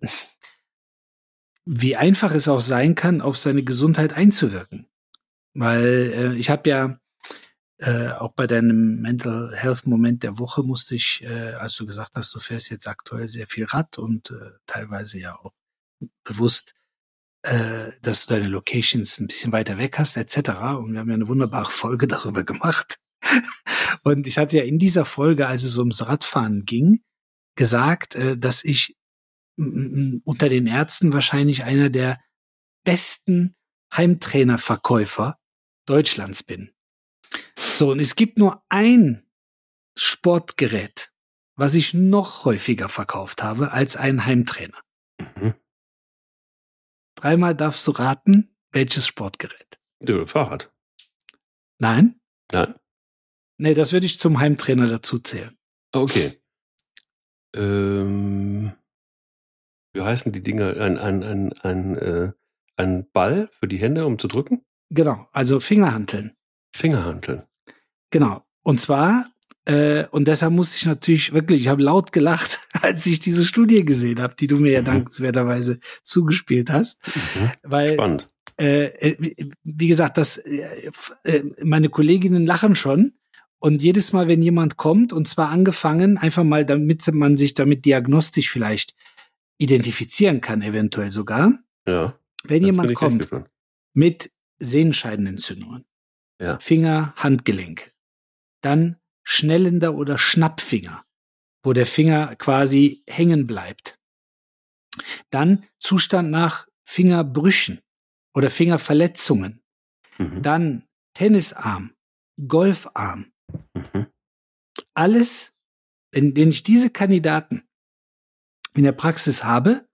wie einfach es auch sein kann, auf seine Gesundheit einzuwirken. Weil äh, ich habe ja äh, auch bei deinem Mental Health Moment der Woche musste ich, äh, als du gesagt hast, du fährst jetzt aktuell sehr viel Rad und äh, teilweise ja auch bewusst, äh, dass du deine Locations ein bisschen weiter weg hast, et cetera. Und wir haben ja eine wunderbare Folge darüber gemacht. Und ich hatte ja in dieser Folge, als es ums Radfahren ging, gesagt, äh, dass ich m- m- unter den Ärzten wahrscheinlich einer der besten Heimtrainerverkäufer Deutschlands bin. So, und es gibt nur ein Sportgerät, was ich noch häufiger verkauft habe als einen Heimtrainer. Mhm. Dreimal darfst du raten, welches Sportgerät. Du, Fahrrad. Nein? Nein. Nee, das würde ich zum Heimtrainer dazu zählen. Okay. Ähm, wie heißen die Dinger? Ein, ein, ein, ein, äh, ein Ball für die Hände, um zu drücken? Genau, also Fingerhanteln. Fingerhanteln. Genau. Und zwar, äh, und deshalb musste ich natürlich wirklich, ich habe laut gelacht, als ich diese Studie gesehen habe, die du mir ja Mhm. dankenswerterweise zugespielt hast. Mhm. Weil, Spannend. äh, wie gesagt, das, äh, meine Kolleginnen lachen schon. Und jedes Mal, wenn jemand kommt, und zwar angefangen, einfach mal, damit man sich damit diagnostisch vielleicht identifizieren kann, eventuell sogar. Ja. Wenn Jetzt bin jemand ich kommt gespannt. mit Sehenscheidenentzündungen, Ja. Finger, Handgelenke, dann schnellender oder Schnappfinger, wo der Finger quasi hängen bleibt. Dann Zustand nach Fingerbrüchen oder Fingerverletzungen. Mhm. Dann Tennisarm, Golfarm. Mhm. Alles, wenn, wenn ich diese Kandidaten in der Praxis habe,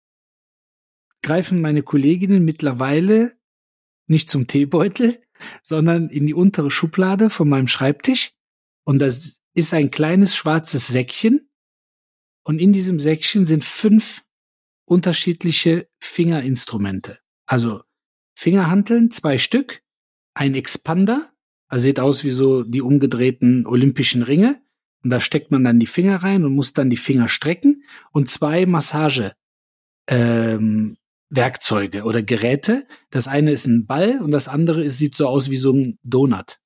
greifen meine Kolleginnen mittlerweile nicht zum Teebeutel, sondern in die untere Schublade von meinem Schreibtisch. Und das ist ein kleines schwarzes Säckchen. Und in diesem Säckchen sind fünf unterschiedliche Fingerinstrumente. Also Fingerhanteln, zwei Stück, ein Expander, also sieht aus wie so die umgedrehten olympischen Ringe. Und da steckt man dann die Finger rein und muss dann die Finger strecken. Und zwei Massage ähm, Werkzeuge oder Geräte. Das eine ist ein Ball und das andere ist, sieht so aus wie so ein Donut.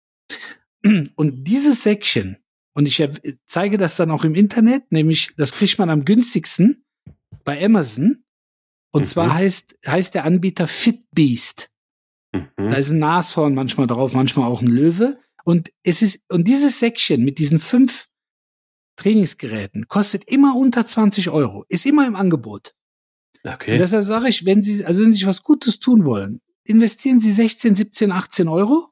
Und dieses Säckchen, und ich zeige das dann auch im Internet, nämlich das kriegt man am günstigsten bei Amazon. Und Mhm. zwar heißt, heißt der Anbieter Fitbeast. Mhm. Da ist ein Nashorn manchmal drauf, manchmal auch ein Löwe. Und es ist, und dieses Säckchen mit diesen fünf Trainingsgeräten kostet immer unter zwanzig Euro, ist immer im Angebot. Okay. Und deshalb sage ich, wenn Sie, also wenn Sie sich was Gutes tun wollen, investieren Sie sechzehn, siebzehn, achtzehn Euro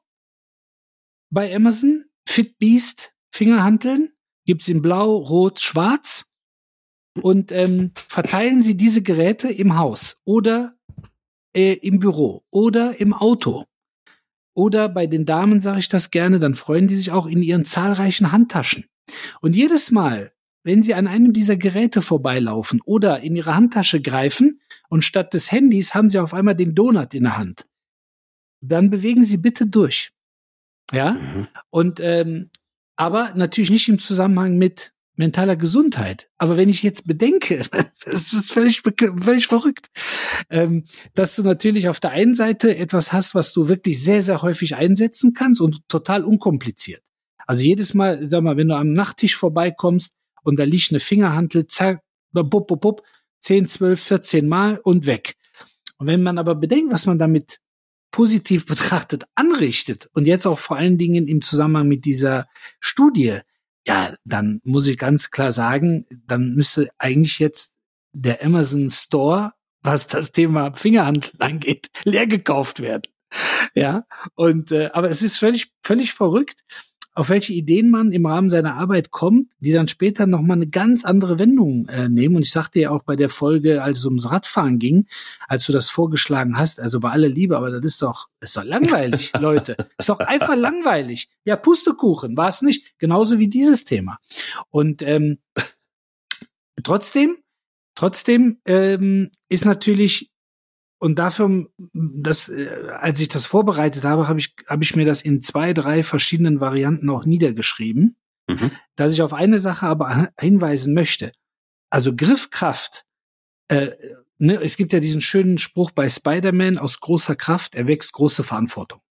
bei Amazon. Fitbeast, Fingerhanteln, gibt's in Blau, Rot, Schwarz und ähm, verteilen Sie diese Geräte im Haus oder äh, im Büro oder im Auto. Oder bei den Damen sage ich das gerne, dann freuen die sich auch in ihren zahlreichen Handtaschen. Und jedes Mal, wenn Sie an einem dieser Geräte vorbeilaufen oder in Ihre Handtasche greifen und statt des Handys haben Sie auf einmal den Donut in der Hand, dann bewegen Sie bitte durch. Ja? Mhm. Und ähm, aber natürlich nicht im Zusammenhang mit mentaler Gesundheit. Aber wenn ich jetzt bedenke, das ist völlig, völlig verrückt, ähm, dass du natürlich auf der einen Seite etwas hast, was du wirklich sehr, sehr häufig einsetzen kannst und total unkompliziert. Also jedes Mal, sag mal, wenn du am Nachttisch vorbeikommst und da liegt eine Fingerhantel, zack, bup, bup, bup, zehn, zwölf, vierzehn Mal und weg. Und wenn man aber bedenkt, was man damit positiv betrachtet anrichtet und jetzt auch vor allen Dingen im Zusammenhang mit dieser Studie, ja, dann muss ich ganz klar sagen, dann müsste eigentlich jetzt der Amazon Store, was das Thema Fingerhanteln angeht, leer gekauft werden. Ja, und äh, aber es ist völlig völlig verrückt, auf welche Ideen man im Rahmen seiner Arbeit kommt, die dann später nochmal eine ganz andere Wendung äh, nehmen. Und ich sagte ja auch bei der Folge, als es ums Radfahren ging, als du das vorgeschlagen hast, also bei aller Liebe, aber das ist doch, ist doch langweilig, Leute. Ist doch einfach langweilig. Ja, Pustekuchen, war es nicht. Genauso wie dieses Thema. Und ähm, trotzdem, trotzdem ähm, ist natürlich, und dafür, das, als ich das vorbereitet habe, habe ich, habe ich mir das in zwei, drei verschiedenen Varianten auch niedergeschrieben, Mhm. dass ich auf eine Sache aber hinweisen möchte. Also Griffkraft. Äh, ne, es gibt ja diesen schönen Spruch bei Spider-Man: Aus großer Kraft erwächst große Verantwortung.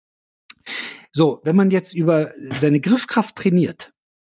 So, wenn man jetzt über seine Griffkraft trainiert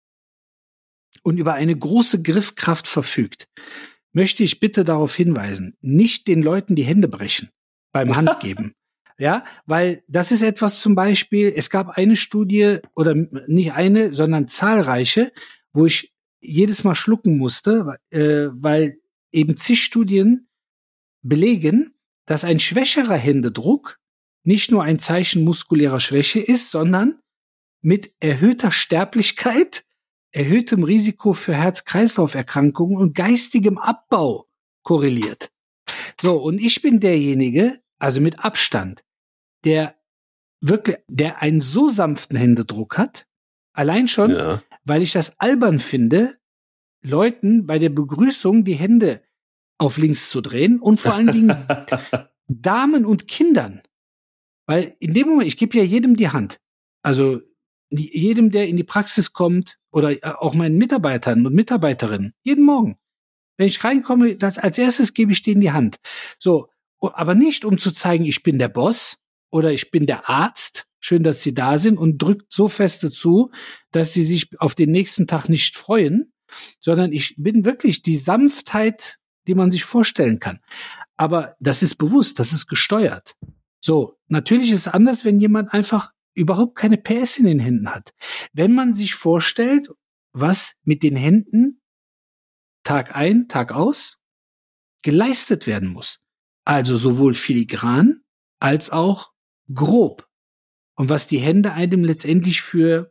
und über eine große Griffkraft verfügt, möchte ich bitte darauf hinweisen, nicht den Leuten die Hände brechen beim Handgeben. Ja, weil das ist etwas zum Beispiel, es gab eine Studie, oder nicht eine, sondern zahlreiche, wo ich jedes Mal schlucken musste, äh, weil eben zig Studien belegen, dass ein schwächerer Händedruck nicht nur ein Zeichen muskulärer Schwäche ist, sondern mit erhöhter Sterblichkeit, erhöhtem Risiko für Herz-Kreislauf-Erkrankungen und geistigem Abbau korreliert. So, und ich bin derjenige, also mit Abstand, der wirklich, der einen so sanften Händedruck hat, allein schon, ja. weil ich das albern finde, Leuten bei der Begrüßung die Hände auf links zu drehen und vor allen Dingen Damen und Kindern. Weil in dem Moment, ich gebe ja jedem die Hand. Also jedem, der in die Praxis kommt oder auch meinen Mitarbeitern und Mitarbeiterinnen, jeden Morgen. Wenn ich reinkomme, das, als erstes gebe ich denen die Hand. So, aber nicht, um zu zeigen, ich bin der Boss oder ich bin der Arzt. Schön, dass Sie da sind, und drückt so feste zu, dass Sie sich auf den nächsten Tag nicht freuen, sondern ich bin wirklich die Sanftheit, die man sich vorstellen kann. Aber das ist bewusst, das ist gesteuert. So, natürlich ist es anders, wenn jemand einfach überhaupt keine P S in den Händen hat. Wenn man sich vorstellt, was mit den Händen Tag ein, Tag aus geleistet werden muss. Also sowohl filigran als auch grob. Und was die Hände einem letztendlich für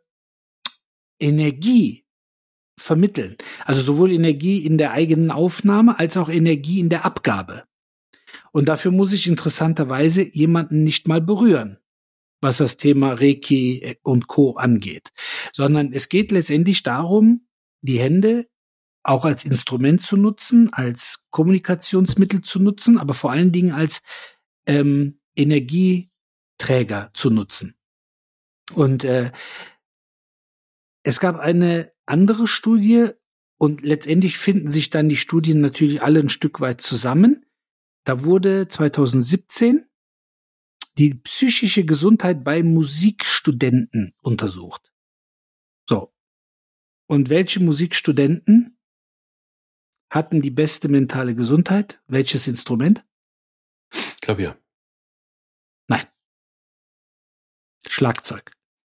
Energie vermitteln. Also sowohl Energie in der eigenen Aufnahme als auch Energie in der Abgabe. Und dafür muss ich interessanterweise jemanden nicht mal berühren, was das Thema Reiki und Co. angeht. Sondern es geht letztendlich darum, die Hände auch als Instrument zu nutzen, als Kommunikationsmittel zu nutzen, aber vor allen Dingen als ähm, Energieträger zu nutzen. Und äh, es gab eine andere Studie, und letztendlich finden sich dann die Studien natürlich alle ein Stück weit zusammen. Da wurde zwanzig siebzehn die psychische Gesundheit bei Musikstudenten untersucht. So. Und welche Musikstudenten hatten die beste mentale Gesundheit? Welches Instrument? Klavier. Nein. Schlagzeug.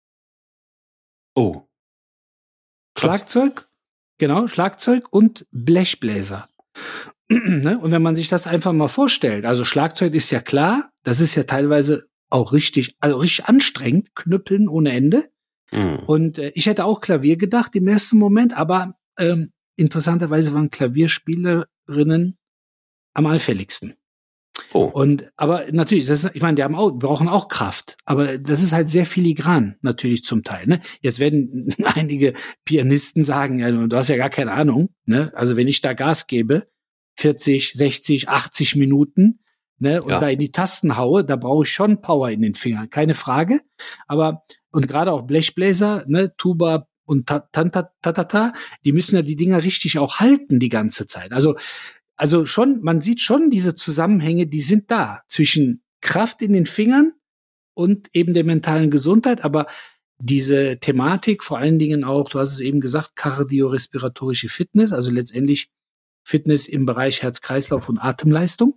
Oh. Krass. Schlagzeug, genau, Schlagzeug und Blechbläser. Und wenn man sich das einfach mal vorstellt, also Schlagzeug ist ja klar, das ist ja teilweise auch richtig, also richtig anstrengend, Knüppeln ohne Ende. Mhm. Und äh, ich hätte auch Klavier gedacht im ersten Moment, aber ähm, interessanterweise waren Klavierspielerinnen am allfälligsten. Oh. Und aber natürlich, das ist, ich meine, die haben auch, brauchen auch Kraft, aber das ist halt sehr filigran natürlich zum Teil. Ne? Jetzt werden einige Pianisten sagen, ja, du hast ja gar keine Ahnung. Ne? Also wenn ich da Gas gebe, vierzig, sechzig, achtzig Minuten, ne, und ja. da in die Tasten haue, da brauche ich schon Power in den Fingern, keine Frage. Aber und gerade auch Blechbläser, ne, Tuba und Tatata, die müssen ja die Dinger richtig auch halten die ganze Zeit. Also Also schon, man sieht schon diese Zusammenhänge, die sind da zwischen Kraft in den Fingern und eben der mentalen Gesundheit, aber diese Thematik, vor allen Dingen auch, du hast es eben gesagt, kardiorespiratorische Fitness, also letztendlich Fitness im Bereich Herz-Kreislauf und Atemleistung.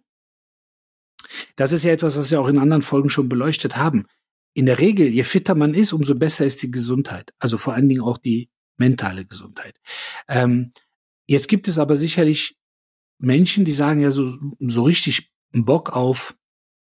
Das ist ja etwas, was wir auch in anderen Folgen schon beleuchtet haben. In der Regel, je fitter man ist, umso besser ist die Gesundheit, also vor allen Dingen auch die mentale Gesundheit. Ähm, jetzt gibt es aber sicherlich Menschen, die sagen ja so, so richtig Bock auf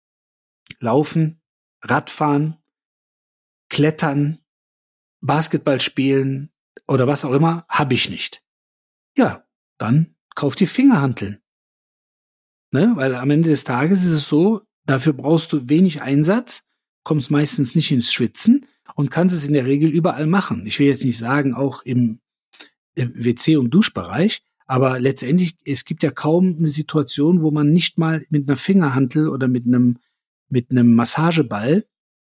Laufen, Radfahren, Klettern, Basketball spielen oder was auch immer, habe ich nicht. Ja, dann kauf die Fingerhanteln. Ne? Weil am Ende des Tages ist es so, dafür brauchst du wenig Einsatz, kommst meistens nicht ins Schwitzen und kannst es in der Regel überall machen. Ich will jetzt nicht sagen, auch im W C- und Duschbereich, aber letztendlich, es gibt ja kaum eine Situation, wo man nicht mal mit einer Fingerhantel oder mit einem mit einem Massageball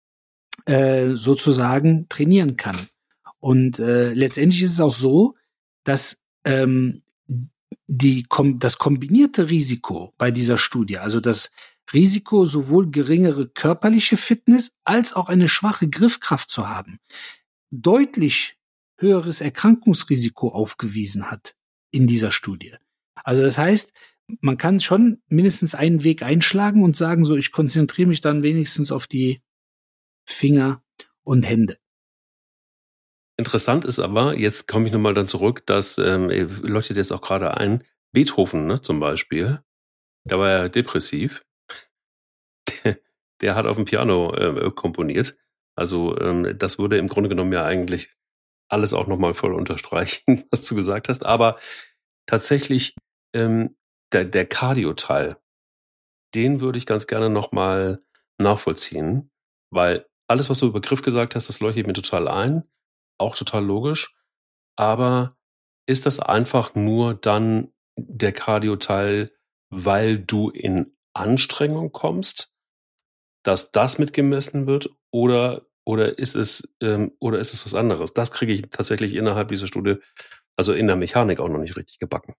äh, sozusagen trainieren kann. Und äh, letztendlich ist es auch so, dass ähm, die das kombinierte Risiko bei dieser Studie, also das Risiko, sowohl geringere körperliche Fitness als auch eine schwache Griffkraft zu haben, deutlich höheres Erkrankungsrisiko aufgewiesen hat in dieser Studie. Also das heißt, man kann schon mindestens einen Weg einschlagen und sagen, so, ich konzentriere mich dann wenigstens auf die Finger und Hände. Interessant ist aber, jetzt komme ich nochmal dann zurück, dass, ähm, leuchtet jetzt auch gerade ein, Beethoven, ne, zum Beispiel, der war ja depressiv, der, der hat auf dem Piano äh, komponiert, Also ähm, das würde im Grunde genommen ja eigentlich alles auch nochmal voll unterstreichen, was du gesagt hast. Aber tatsächlich ähm, der, der Cardio-Teil, den würde ich ganz gerne nochmal nachvollziehen, weil alles, was du über Griff gesagt hast, das leuchtet mir total ein, auch total logisch. Aber ist das einfach nur dann der Cardio-Teil, weil du in Anstrengung kommst, dass das mitgemessen wird, oder oder ist es ähm, oder ist es was anderes? Das kriege ich tatsächlich innerhalb dieser Studie, also in der Mechanik, auch noch nicht richtig gebacken.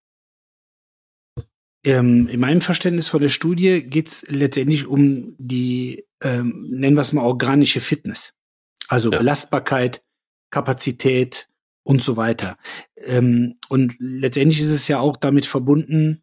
Ähm, in meinem Verständnis von der Studie geht es letztendlich um die, ähm, nennen wir es mal, organische Fitness. Also Ja. Belastbarkeit, Kapazität und so weiter. Ähm, und letztendlich ist es ja auch damit verbunden,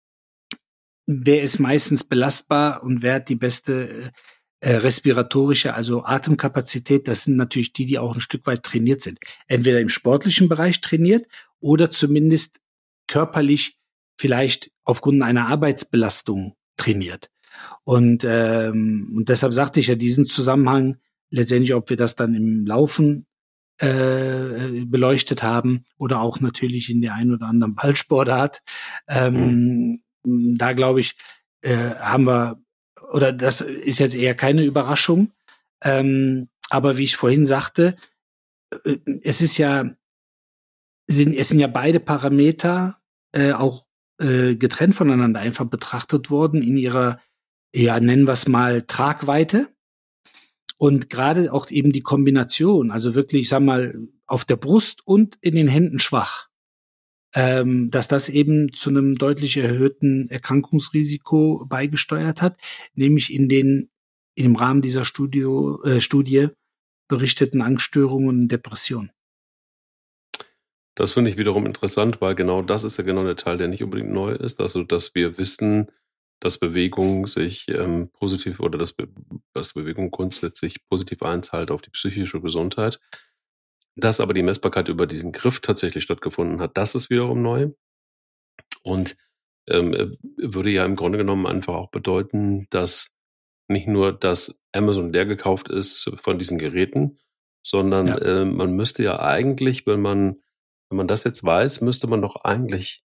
wer ist meistens belastbar und wer hat die beste äh, respiratorische, also Atemkapazität. Das sind natürlich die, die auch ein Stück weit trainiert sind. Entweder im sportlichen Bereich trainiert oder zumindest körperlich vielleicht aufgrund einer Arbeitsbelastung trainiert. Und, ähm, und deshalb sagte ich ja diesen Zusammenhang, letztendlich, ob wir das dann im Laufen äh, beleuchtet haben oder auch natürlich in der einen oder anderen Ballsportart. Ähm, mhm. Da glaube ich, äh, haben wir, oder das ist jetzt eher keine Überraschung. Ähm, aber wie ich vorhin sagte, äh, es ist ja, sind, es sind ja beide Parameter äh, auch äh, getrennt voneinander einfach betrachtet worden in ihrer, ja, nennen wir es mal, Tragweite. Und gerade auch eben die Kombination, also wirklich, ich sag mal, auf der Brust und in den Händen schwach, ähm, dass das eben zu einem deutlich erhöhten Erkrankungsrisiko beigesteuert hat, nämlich in den im Rahmen dieser Studio, äh, Studie berichteten Angststörungen und Depressionen. Das finde ich wiederum interessant, weil genau das ist ja genau der Teil, der nicht unbedingt neu ist. Also, dass wir wissen, dass Bewegung sich ähm, positiv oder dass, Be- dass Bewegung grundsätzlich positiv einzahlt auf die psychische Gesundheit. Dass aber die Messbarkeit über diesen Griff tatsächlich stattgefunden hat, das ist wiederum neu. Und ähm, äh, würde ja im Grunde genommen einfach auch bedeuten, dass nicht nur das Amazon leer gekauft ist von diesen Geräten, sondern Ja. äh, man müsste ja eigentlich, wenn man, wenn man das jetzt weiß, müsste man doch eigentlich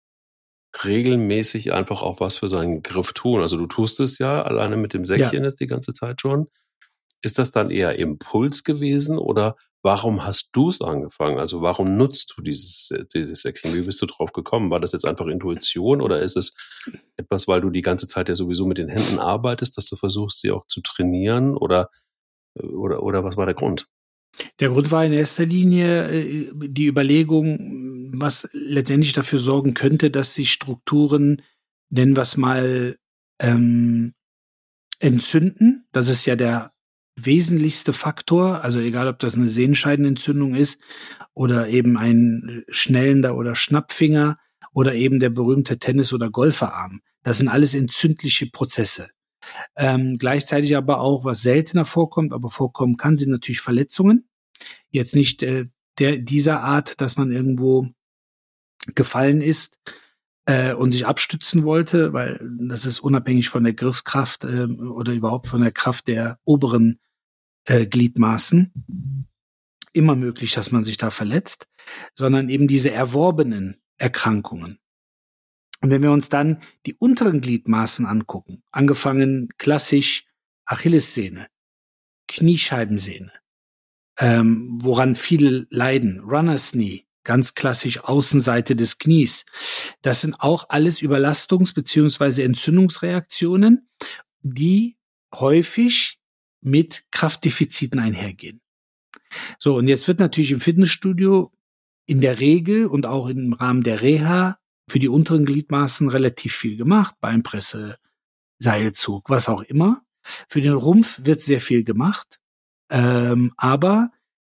regelmäßig einfach auch was für seinen Griff tun. Also du tust es ja alleine mit dem Säckchen Ja. jetzt die ganze Zeit schon. Ist das dann eher Impuls gewesen oder warum hast du es angefangen? Also warum nutzt du dieses, dieses Säckchen? Wie bist du drauf gekommen? War das jetzt einfach Intuition oder ist es etwas, weil du die ganze Zeit ja sowieso mit den Händen arbeitest, dass du versuchst, sie auch zu trainieren, oder, oder, oder was war der Grund? Der Grund war in erster Linie äh, die Überlegung, was letztendlich dafür sorgen könnte, dass sich Strukturen, nennen wir es mal, ähm, entzünden. Das ist ja der wesentlichste Faktor. Also egal, ob das eine Sehenscheidenentzündung ist oder eben ein schnellender oder Schnappfinger oder eben der berühmte Tennis- oder Golferarm. Das sind alles entzündliche Prozesse. Ähm, gleichzeitig aber auch, was seltener vorkommt, aber vorkommen kann, sind natürlich Verletzungen. Jetzt nicht äh, der dieser Art, dass man irgendwo gefallen ist äh, und sich abstützen wollte, weil das ist unabhängig von der Griffkraft äh, oder überhaupt von der Kraft der oberen äh, Gliedmaßen immer möglich, dass man sich da verletzt, sondern eben diese erworbenen Erkrankungen. Und wenn wir uns dann die unteren Gliedmaßen angucken, angefangen klassisch Achillessehne, Kniescheibensehne, ähm, woran viele leiden, Runner's Knee, ganz klassisch Außenseite des Knies. Das sind auch alles Überlastungs- bzw. Entzündungsreaktionen, die häufig mit Kraftdefiziten einhergehen. So, und jetzt wird natürlich im Fitnessstudio in der Regel und auch im Rahmen der Reha für die unteren Gliedmaßen relativ viel gemacht, Beinpresse, Seilzug, was auch immer. Für den Rumpf wird sehr viel gemacht, ähm, aber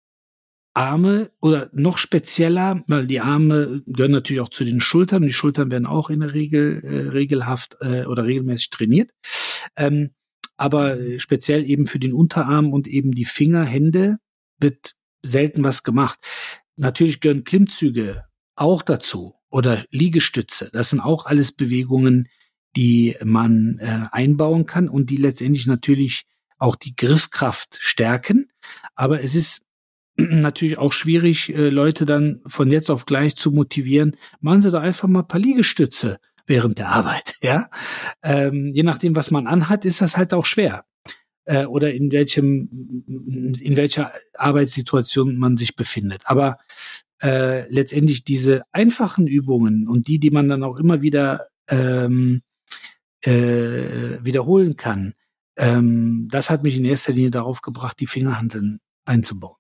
Arme oder noch spezieller, weil die Arme gehören natürlich auch zu den Schultern und die Schultern werden auch in der Regel äh, regelhaft äh, oder regelmäßig trainiert. Ähm, aber speziell eben für den Unterarm und eben die Finger, Hände wird selten was gemacht. Natürlich gehören Klimmzüge auch dazu oder Liegestütze. Das sind auch alles Bewegungen, die man äh, einbauen kann und die letztendlich natürlich auch die Griffkraft stärken. Aber es ist natürlich auch schwierig, Leute dann von jetzt auf gleich zu motivieren. Machen Sie doch einfach mal ein paar Liegestütze während der Arbeit, ja. Ähm, je nachdem, was man anhat, ist das halt auch schwer. Äh, oder in welchem, in welcher Arbeitssituation man sich befindet. Aber äh, letztendlich diese einfachen Übungen und die, die man dann auch immer wieder ähm, äh, wiederholen kann, ähm, das hat mich in erster Linie darauf gebracht, die Fingerhanteln einzubauen.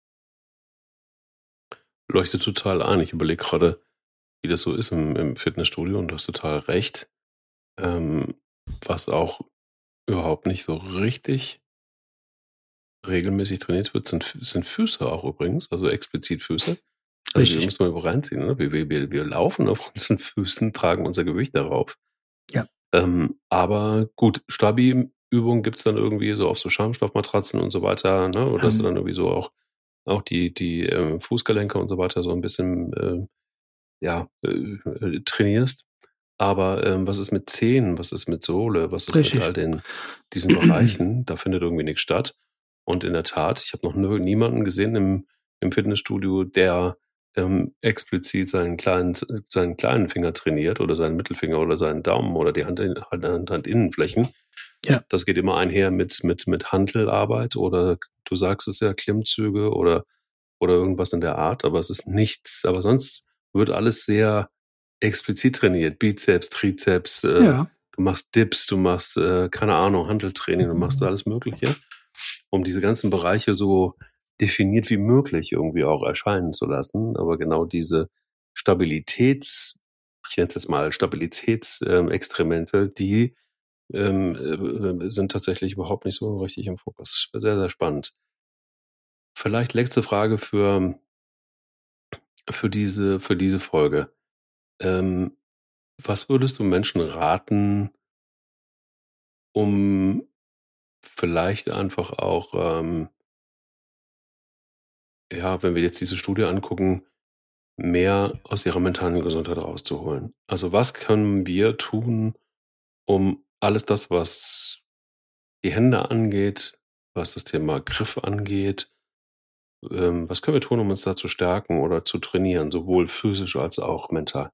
Leuchtet total ein. Ich überlege gerade, wie das so ist im, im Fitnessstudio und du hast total recht. Ähm, was auch überhaupt nicht so richtig regelmäßig trainiert wird, sind, sind Füße auch übrigens, also explizit Füße. Also Richtig. wir müssen mal über reinziehen, ne? wir, wir, wir laufen auf unseren Füßen, tragen unser Gewicht darauf. Ja. Ähm, aber gut, Stabi-Übungen gibt es dann irgendwie so auf so Schaumstoffmatratzen und so weiter, ne? Oder dass du dann irgendwie so auch, auch die, die äh, Fußgelenke und so weiter so ein bisschen äh, ja, äh, trainierst. Aber ähm, was ist mit Zehen, was ist mit Sohle, was ist Richtig. mit all den, diesen Bereichen? Da findet irgendwie nichts statt. Und in der Tat, ich habe noch nö- niemanden gesehen im, im Fitnessstudio, der ähm, explizit seinen kleinen, seinen kleinen Finger trainiert oder seinen Mittelfinger oder seinen Daumen oder die Hand, Hand, Handinnenflächen. Ja. Das geht immer einher mit, mit, mit Hantelarbeit oder du sagst es ja, Klimmzüge oder, oder irgendwas in der Art, aber es ist nichts. Aber sonst wird alles sehr explizit trainiert. Bizeps, Trizeps, äh, Ja. du machst Dips, du machst, äh, keine Ahnung, Hanteltraining, du machst alles Mögliche, um diese ganzen Bereiche so definiert wie möglich irgendwie auch erscheinen zu lassen. Aber genau diese Stabilitäts, ich nenne es jetzt mal Stabilitätsextremente, die ähm, äh, sind tatsächlich überhaupt nicht so richtig im Fokus. Sehr, sehr spannend. Vielleicht letzte Frage für, für, diese, für diese Folge. Ähm, was würdest du Menschen raten, um vielleicht einfach auch, ähm, ja, wenn wir jetzt diese Studie angucken, mehr aus ihrer mentalen Gesundheit rauszuholen? Also was können wir tun, um alles das, was die Hände angeht, was das Thema Griff angeht, ähm, was können wir tun, um uns da zu stärken oder zu trainieren, sowohl physisch als auch mental?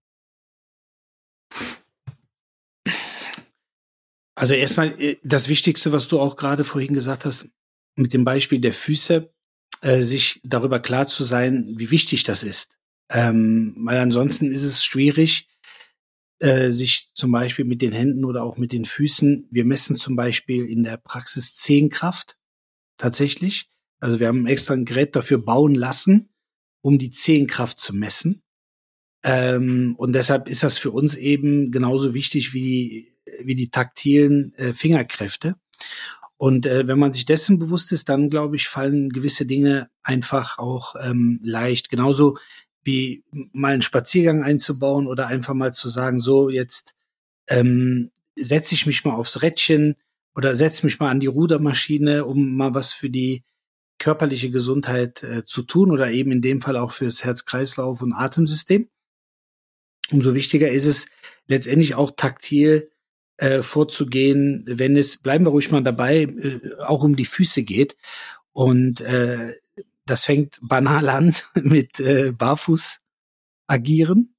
Also erstmal äh, das Wichtigste, was du auch gerade vorhin gesagt hast, mit dem Beispiel der Füße, äh, sich darüber klar zu sein, wie wichtig das ist. Ähm, weil ansonsten ist es schwierig, äh, sich zum Beispiel mit den Händen oder auch mit den Füßen, wir messen zum Beispiel in der Praxis Zehenkraft tatsächlich. Also wir haben extra ein Gerät dafür bauen lassen, um die Zehenkraft zu messen. Ähm, und deshalb ist das für uns eben genauso wichtig wie die, wie die taktilen äh, Fingerkräfte. Und äh, wenn man sich dessen bewusst ist, dann, glaube ich, fallen gewisse Dinge einfach auch ähm, leicht. Genauso wie mal einen Spaziergang einzubauen oder einfach mal zu sagen, so jetzt ähm, setze ich mich mal aufs Rädchen oder setze mich mal an die Rudermaschine, um mal was für die körperliche Gesundheit äh, zu tun oder eben in dem Fall auch fürs Herz-Kreislauf- und Atemsystem. Umso wichtiger ist es letztendlich auch taktil äh, vorzugehen, wenn es, bleiben wir ruhig mal dabei, äh, auch um die Füße geht. Und äh, das fängt banal an mit äh, Barfuß agieren.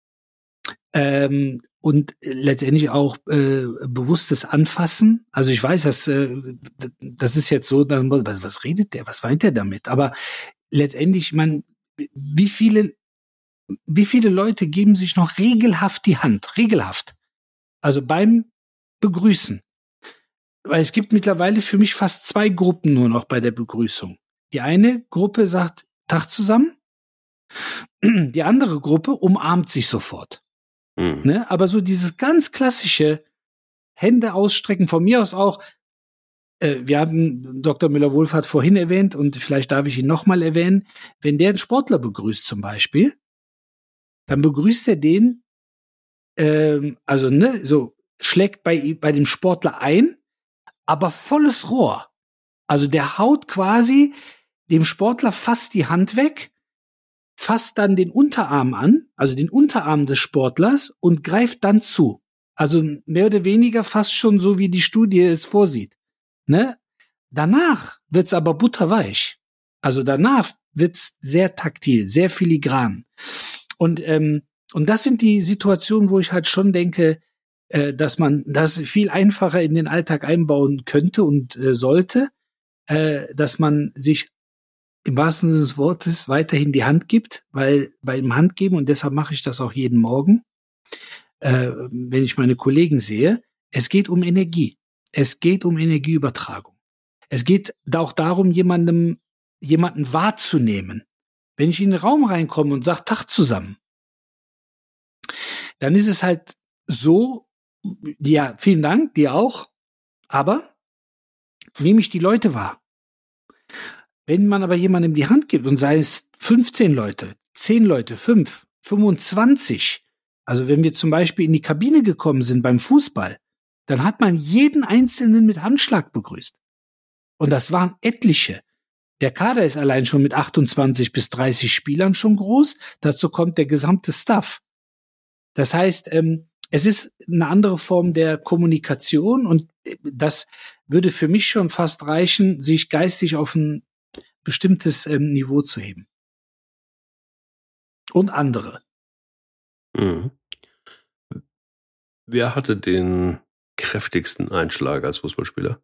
Ähm, und letztendlich auch äh, bewusstes Anfassen. Also ich weiß, dass äh, das ist jetzt so, dann was, was redet der, was meint der damit? Aber letztendlich, man, wie viele Wie viele Leute geben sich noch regelhaft die Hand? Regelhaft. Also beim Begrüßen. Weil es gibt mittlerweile für mich fast zwei Gruppen nur noch bei der Begrüßung. Die eine Gruppe sagt Tag zusammen. Die andere Gruppe umarmt sich sofort. Mhm. Ne? Aber so dieses ganz klassische Hände ausstrecken, von mir aus auch, äh, wir haben Doktor Müller-Wohlfahrt vorhin erwähnt und vielleicht darf ich ihn nochmal erwähnen, wenn der einen Sportler begrüßt zum Beispiel, dann begrüßt er den, ähm, also ne, so schlägt bei bei dem Sportler ein, aber volles Rohr. Also der haut quasi dem Sportler fast die Hand weg, fasst dann den Unterarm an, also den Unterarm des Sportlers und greift dann zu. Also mehr oder weniger fast schon so, wie die Studie es vorsieht. Ne? Danach wird's aber butterweich. Also danach wird's sehr taktil, sehr filigran. Und ähm, und das sind die Situationen, wo ich halt schon denke, äh, dass man das viel einfacher in den Alltag einbauen könnte und äh, sollte, äh, dass man sich im wahrsten Sinne des Wortes weiterhin die Hand gibt, weil beim Handgeben, und deshalb mache ich das auch jeden Morgen, äh, wenn ich meine Kollegen sehe, es geht um Energie. Es geht um Energieübertragung. Es geht auch darum, jemandem, jemanden wahrzunehmen. Wenn ich in den Raum reinkomme und sage, Tag zusammen, dann ist es halt so, ja, vielen Dank, dir auch, aber nehme ich die Leute wahr. Wenn man aber jemandem die Hand gibt und sei es fünfzehn Leute, zehn Leute, fünf, fünfundzwanzig, also wenn wir zum Beispiel in die Kabine gekommen sind beim Fußball, dann hat man jeden Einzelnen mit Handschlag begrüßt. Und das waren etliche. Der Kader ist allein schon mit achtundzwanzig bis dreißig Spielern schon groß. Dazu kommt der gesamte Staff. Das heißt, ähm, es ist eine andere Form der Kommunikation und das würde für mich schon fast reichen, sich geistig auf ein bestimmtes ähm, Niveau zu heben. Und andere. Mhm. Wer hatte den kräftigsten Einschlag als Fußballspieler?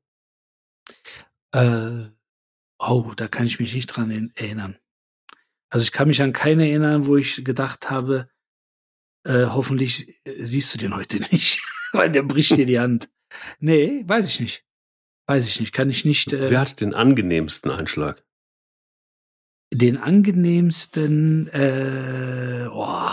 Äh, oh, da kann ich mich nicht dran erinnern. Also ich kann mich an keine erinnern, wo ich gedacht habe, äh, hoffentlich siehst du den heute nicht, weil der bricht dir die Hand. Nee, weiß ich nicht. Weiß ich nicht, kann ich nicht. Äh, Wer hatte den angenehmsten Einschlag? Den angenehmsten, äh, oh,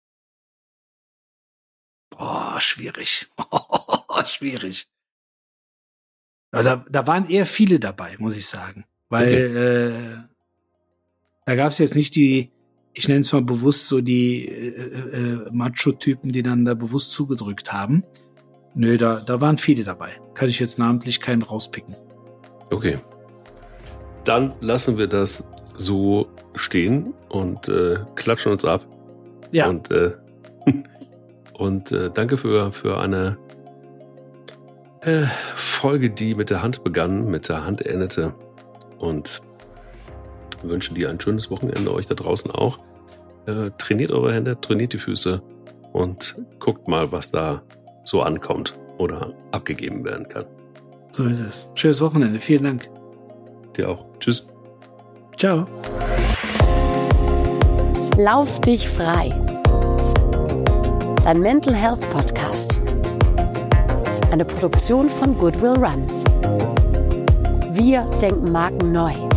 oh schwierig. schwierig. Aber da, da waren eher viele dabei, muss ich sagen. Weil okay. äh, da gab es jetzt nicht die, ich nenne es mal bewusst so die äh, äh, Macho-Typen, die dann da bewusst zugedrückt haben. Nö, da, da waren viele dabei. Kann ich jetzt namentlich keinen rauspicken. Okay. Dann lassen wir das so stehen und äh, klatschen uns ab. Ja. Und, äh, und äh, danke für, für eine äh, Folge, die mit der Hand begann, mit der Hand endete. Und wünschen dir ein schönes Wochenende, euch da draußen auch. Äh, trainiert eure Hände, trainiert die Füße und guckt mal, was da so ankommt oder abgegeben werden kann. So ist es. Schönes Wochenende. Vielen Dank. Dir auch. Tschüss. Ciao. Lauf dich frei. Dein Mental Health Podcast. Eine Produktion von Goodwill Run. Wir denken Marken neu.